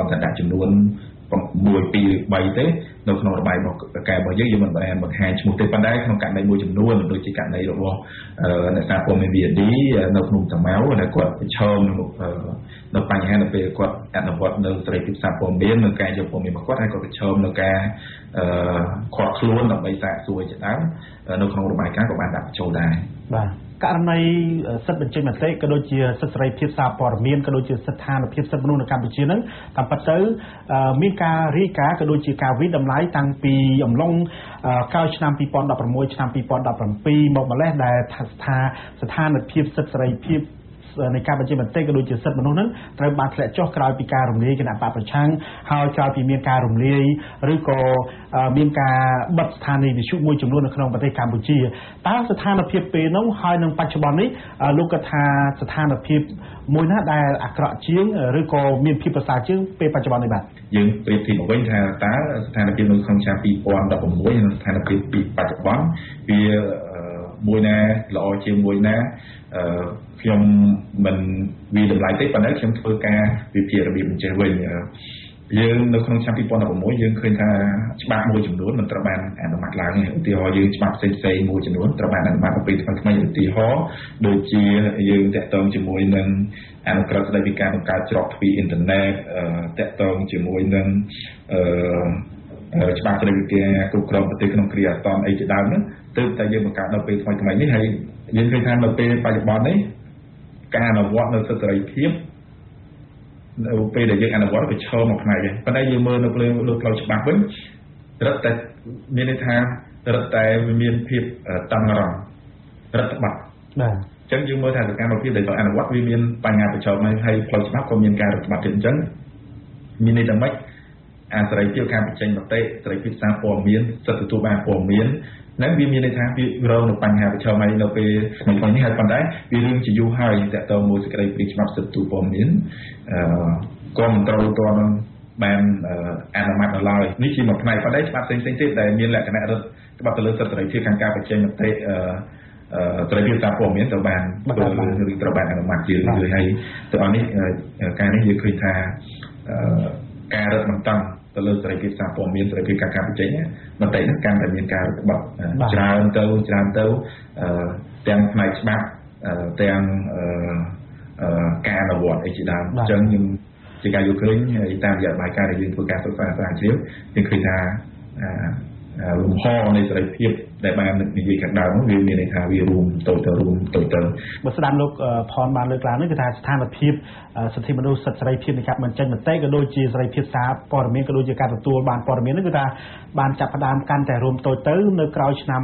1 2 3ទេនៅក្នុងរបាយការណ៍របស់យើងមិនបានបង្ហាញឈ្មោះទេប៉ុន្តែក្នុងករណីមួយចំនួនដូចជាករណីរបស់អ្នកសារព័ត៌មាន VOD នៅក្នុងតាម៉ៅដែលគាត់ប្រឈមនៅបញ្ហានៅពេលគាត់អនុវត្តនៅសេរីភាពសារព័ត៌មាននិងការយកព័ត៌មានរបស់គាត់ហើយគាត់ប្រឈមនៅការខាត់ខ្លួនដើម្បីសាកសួរជាដើមនៅក្នុងរបាយការណ៍ក៏បានដាក់បញ្ចូលដែរបាទករណីសិទ្ធិបញ្ចេញមតិក៏ដូចជាសិទ្ធិសេរីភាពសារព័ត៌មានក៏ដូចជាស្ថានភាពសិទ្ធិមនុស្សនៅកម្ពុជាហ្នឹងតាមពិតទៅមានការរាយការណ៍ក៏ដូចជាការវិដំឡៃតាំងពីអំឡុងក្រោយឆ្នាំ2016ឆ្នាំ2017មកម្លេះដែលស្ថានភាពសិទ្ធិសេរីភាពនៃការបញ្ចេញមតិក៏ដូចជាសិទ្ធិមនុស្សហ្នឹងត្រូវបានធ្លាក់ចុះក្រោយពីការរំលាយគណៈបកប្រឆាំងហើយក្រោយពីមានការរំលាយឬក៏មានការបិទស្ថានីយ៍វិទ្យុមួយចំនួននៅក្នុងប្រទេសកម្ពុជាតើស្ថានភាពពេលនោះហើយនឹងបច្ចុប្បន្ននេះលោកគិតថាស្ថានភាពមួយណាដែលអាក្រក់ជាងឬក៏មានភាពប្រសើរជាងពេលបច្ចុប្បន្ននេះបាទយើងប្រៀបធៀបមកវិញថាតើស្ថានភាពនៅក្នុងឆ្នាំ2016និងស្ថានភាពពីបច្ចុប្បន្នវាមួយណាល្អជាងមួយណាខ្ញុំមិនវាតម្លៃទេប៉ុន្តែខ្ញុំធ្វើការវិភាគរបៀបអញ្ចឹងវិញយើងនៅក្នុងឆ្នាំ2016យើងឃើញថាច្បាប់មួយចំនួនមិនត្រូវបានអនុម័តឡើងទេឧទាហរណ៍យើងច្បាប់ផ្សេងៗមួយចំនួនត្រូវបានអនុម័តទៅពេលថ្មីៗឧទាហរណ៍ដូចជាយើងតាក់ទងជាមួយនឹងអនុក្រឹត្យស្តីពីការបង្កើតច្រកទ្វារអ៊ីនធឺណិតតាក់ទងជាមួយនឹងច្បាប់ស្តីពីការគ្រប់គ្រងប្រទេសក្នុងគ្រាអាសន្នអីជាដើមហ្នឹងទើបតែយើងបង្កើតនៅពេលថ្មីៗនេះហើយយើងឃើញថានៅពេលបច្ចុប្បន្ននេះការអនុវត្តនៅសិទ្ធិសេរីភាពនៅពេលដែលយើងអនុវត្តវាឈរមួយផ្នែកទេប៉ុន្តែយើងមើលនៅលើផ្លូវច្បាប់វិញរឹតតែមានន័យថារឹតតែមានភាពតឹងរ៉ឹងរដ្ឋបတ်បាទអញ្ចឹងយើងមើលថាសកម្មភាពដែលអនុវត្តវាមានបញ្ហាប្រឈមហើយផ្លូវច្បាប់ក៏មានការរដ្ឋបတ်ទៀតអញ្ចឹងមានន័យថាម៉េចអាសេរីភាពការបញ្ចេញមតិសេរីភាពសារព័ត៌មានសិទ្ធិទទួលបានព័ត៌មាននឹងវាមានន័យថាវារងនៅបញ្ហាប្រឈមហើយនៅពេលថ្ងៃនេះហើយប៉ុន្តែវារឿងជាយូរហើយតើតើមួយសេចក្តីព្រាងច្បាប់សិទ្ធិទូព័ត៌មានក៏មិនត្រូវទាន់បានអនុម័តនៅឡើយនេះជាមួយផ្នែកប៉ុន្តែច្បាប់ផ្សេងៗទៀតដែលមានលក្ខណៈរដ្ឋច្បាប់ទៅលើសិទ្ធិសេរីភាពខាងការបញ្ចេញមតិសេរីភាពសារព័ត៌មានត្រូវបានត្រូវបានអនុម័តជារឿយៗហើយទៅអននេះការនេះយើងឃើញថាការរឹតបន្តឹងទៅលើសេរីភាពសារព័ត៌មានសេរីភាពការបញ្ចេញមតិនឹងកាន់តែមានការរដ្ឋបတ်ច្រើនទៅទាំងផ្នែកច្បាប់ទាំងការអនុវត្តអីជាដើមអញ្ចឹងខ្ញុំជាការយល់ឃើញហើយតាមរយៈបាយការណ៍ដែលយើងធ្វើការសិក្សាស្រាវជ្រាវយើងឃើញថាលំហនៃសេរីភាពដែលបាននិយាយខាងដើមវាមានន័យថាវារួមតូចទៅបើស្ដាប់លោកផនបានលើកឡើងនេះគឺថាស្ថានភាពសិទ្ធិមនុស្សសិទ្ធិសេរីភាពនៃការបញ្ចេញមតិក៏ដូចជាសេរីភាពសារព័ត៌មានក៏ដូចជាការទទួលបានព័ត៌មាននេះគឺថាបានចាប់ផ្ដើមកាន់តែរួមតូចទៅនៅក្រោយឆ្នាំ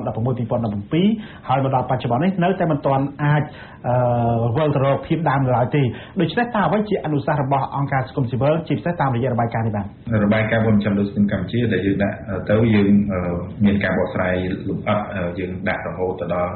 2016-2017ហើយមកដល់បច្ចុប្បន្ននេះនៅតែមិនទាន់អាចវិលទៅរកភាពដើមឡើយទេដូច្នេះតើអ្វីជាអនុសាសន៍របស់អង្គការសង្គមស៊ីវិលជាពិសេសតាមរយៈរបាយការណ៍នេះបាទរបាយការណ៍របស់ចំនួនសង្គមកម្ពុជាដែលយើងដាក់ទៅយើងមានការបកស្រាយលម្អិតយើងដាក់រហូតដល់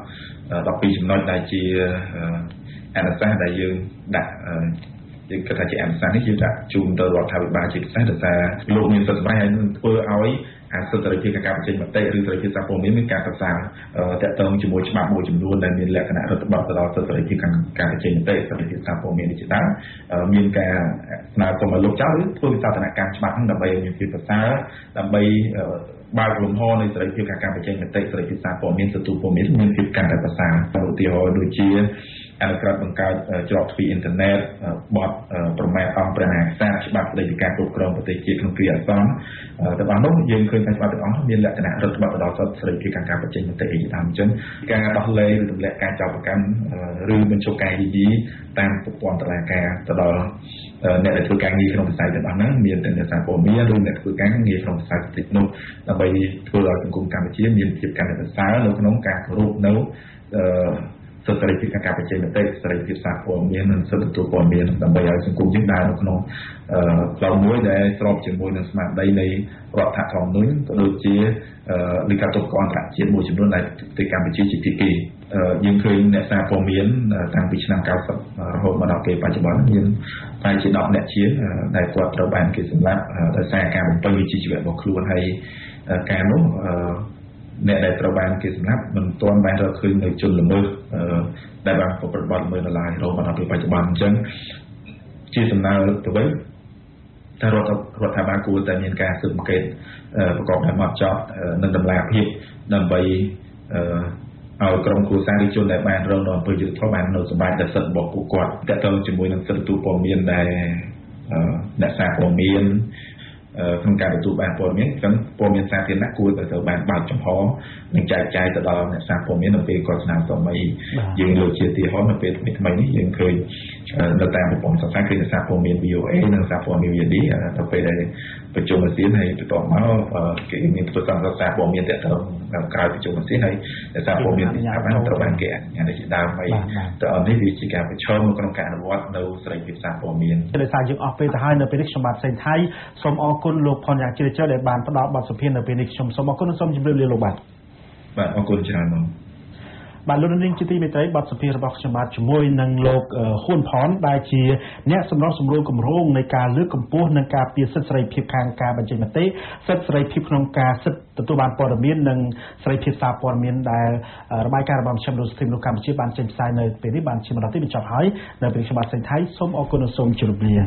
12ចំណុចដែលជាអនុសាសន៍ដែលយើងដាក់យើងគិតថាជាអនុសាសន៍នេះយើងដាក់ជូនទៅរដ្ឋាភិបាលជាពិសេសដោយសារលោកមានសិទ្ធិសម្រេចហើយនឹងធ្វើឲ្យអាសិទ្ធិសេរីភាពការបញ្ចេញមតិឬសេរីភាពសារព័ត៌មានមានការសិក្សាតាក់ទងជាមួយច្បាប់មួយចំនួនដែលមានលក្ខណៈរដ្ឋបတ်ទៅដល់សិទ្ធិសេរីភាពការបញ្ចេញមតិសេរីភាពសារព័ត៌មាននេះជាដើមមានការស្នើសុំឲ្យលោកចៅឬធ្វើវិសាស្ត្រនកម្មច្បាប់ដើម្បីឲ្យមានភាពប្រសើរដើម្បីបើកលំហនៃសេរីភាពការបញ្ចេញមតិសេរីភាពសារព័ត៌មានទទួលព័ត៌មានមានភាពកាន់តែប្រសើរឧទាហរណ៍ដូចជាអនុក្រឹត្យបង្កើតច្រកទ្វីអ៊ីនធឺណិតបទប្រមាថអង្គព្រះមហាក្សត្រច្បាប់ស្តីពីការគ្រប់គ្រងប្រទេសជាតិក្នុងគ្រាអាសន្នទាំងអស់នោះយើងឃើញថាច្បាប់ទាំងអស់មានលក្ខណៈរដ្ឋបတ်ទៅដល់សិទ្ធិសេរីភាពការបញ្ចេញមតិអីជាដើមអញ្ចឹងការដោះលែងឬទម្លាក់ការចោទប្រកាន់ឬបញ្ឈប់ការយាយីតាមប្រព័ន្ធតុលាការទៅដល់អ្នកដែលធ្វើការងារក្នុងវិស័យទាំងអស់ហ្នឹងមានទាំងអ្នកសារព័ត៌មានឬអ្នកធ្វើការងារក្នុងវិស័យសិទ្ធិនោះដើម្បីធ្វើឲ្យសង្គមកម្ពុជាមានភាពកាន់តែប្រសើរនៅក្នុងការគោរពនៅសិទ្ធិសេរីភាពការបញ្ចេញមតិសេរីភាពសារព័ត៌មាននិងសិទ្ធិទទួលព័ត៌មានដើម្បីឲ្យសង្គមយើងដើរនៅក្នុងផ្លូវមួយដែលស្របជាមួយនឹងស្មារតីនៃរដ្ឋធម្មនុញ្ញក៏ដូចជាលិខិតទប់ទល់អន្តរជាតិមួយចំនួនដែលប្រទេសកម្ពុជាជាភាគីយើងឃើញអ្នកសារព័ត៌មានតាំងពីឆ្នាំ90រហូតមកដល់ពេលបច្ចុប្បន្នមានតែជា10អ្នកជាងដែលគាត់ត្រូវបានគេសម្លាប់ដោយសារការបំពេញវិជ្ជាជីវៈរបស់ខ្លួនហើយការនោះអ្នកដែលត្រូវបានគេសម្លាប់មិនទាន់បានរកឃើញនៅជនល្មើសដែលបានប្រព្រឹត្តបទល្មើសនៅឡើយរហូតមកដល់ពេលបច្ចុប្បន្នអញ្ចឹងជាសំណើទៅវិញតែរដ្ឋាភិបាលគួរតែមានការស៊ើបអង្កេតប្រកបដោយហ្មត់ចត់និងតម្លាភាពដើម្បីឲ្យក្រុមគ្រួសារឬជនដែលបានរងនៅអំពើយុត្តិធម៌បាននៅសប្បាយដល់សិទ្ធិរបស់ពួកគាត់ទាក់ទងជាមួយនឹងសិទ្ធិទទួលព័ត៌មានដែលអ្នកសារព័ត៌មានក្នុងការទទួលបានព័ត៌មានទាំងព័ត៌មានសាធារណៈគួរតែត្រូវបានបើកចំហនិងចែកចាយទៅដល់អ្នកសារព័ត៌មាននៅពេលគាត់ស្នើសុំអីយើងលើកជាឧទាហរណ៍នៅពេលថ្មីនេះយើងឃើញនៅតាមប្រព័ន្ធផ្សព្វផ្សាយគឺអ្នកសារព័ត៌មាន VOA និងសារព័ត៌មាន VD ទៅពេលដែលប្រជុំអាស៊ានហើយបន្ទាប់មកគេមានធ្វើកម្មសារព័ត៌មានតាក់ទងក្រៅប្រជុំអាស៊ានហើយអ្នកសារព័ត៌មានស្ថាប័នត្រូវបានគេអនុញ្ញាតជាដើមហើយតើអននេះវាជាការប្រឈមក្នុងការអនុវត្តនៅសេរីភាពសារព័ត៌មានដោយសារយើងអស់ពេលទៅហើយនៅពេលនេះខ្ញុំបាទផ្សេងថៃសូមអរគុណលោកផនយ៉ាងជ្រាលជ្រៅដែលបានផ្ដល់បទសម្ភាសន៍នៅពេលនេះខ្ញុំសូមអរគុណនិងសូមជម្រាបលាលោកបាទអរគុណច្រើនបាទលោកនាងជាទីមេត្រីបទសម្ភាសន៍របស់ខ្ញុំបាទជាមួយនឹងលោកហ៊ុនផនដែលជាអ្នកសម្របសម្រួលគម្រោងនៃការលើកកម្ពស់និងការពារសិទ្ធិសេរីភាពខាងការបញ្ចេញមតិសិទ្ធិសេរីភាពក្នុងការសិទ្ធិទទួលបានព័ត៌មាននិងសេរីភាពសារព័ត៌មានដែលរបាយការណ៍របស់មជ្ឈមណ្ឌលសិទ្ធិមនុស្សកម្ពុជាបានចេញផ្សាយនៅពេលនេះបានជាបន្តទីបញ្ចប់ហើយនៅពេលខ្ញុំបាទសេងថៃសូមអរគុណនិងសូមជម្រាបលា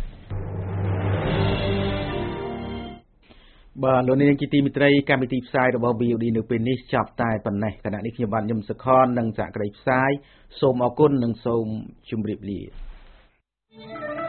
បាទលោកនាងជាទីមេត្រីកម្មវិធីផ្សាយរបស់ VOD នៅពេលនេះចាប់តែប៉ុណ្ណេះខណៈនេះខ្ញុំបាទញឹមសុខននិងសហគ្រាសផ្សាយសូមអរគុណនិងសូមជម្រាបលា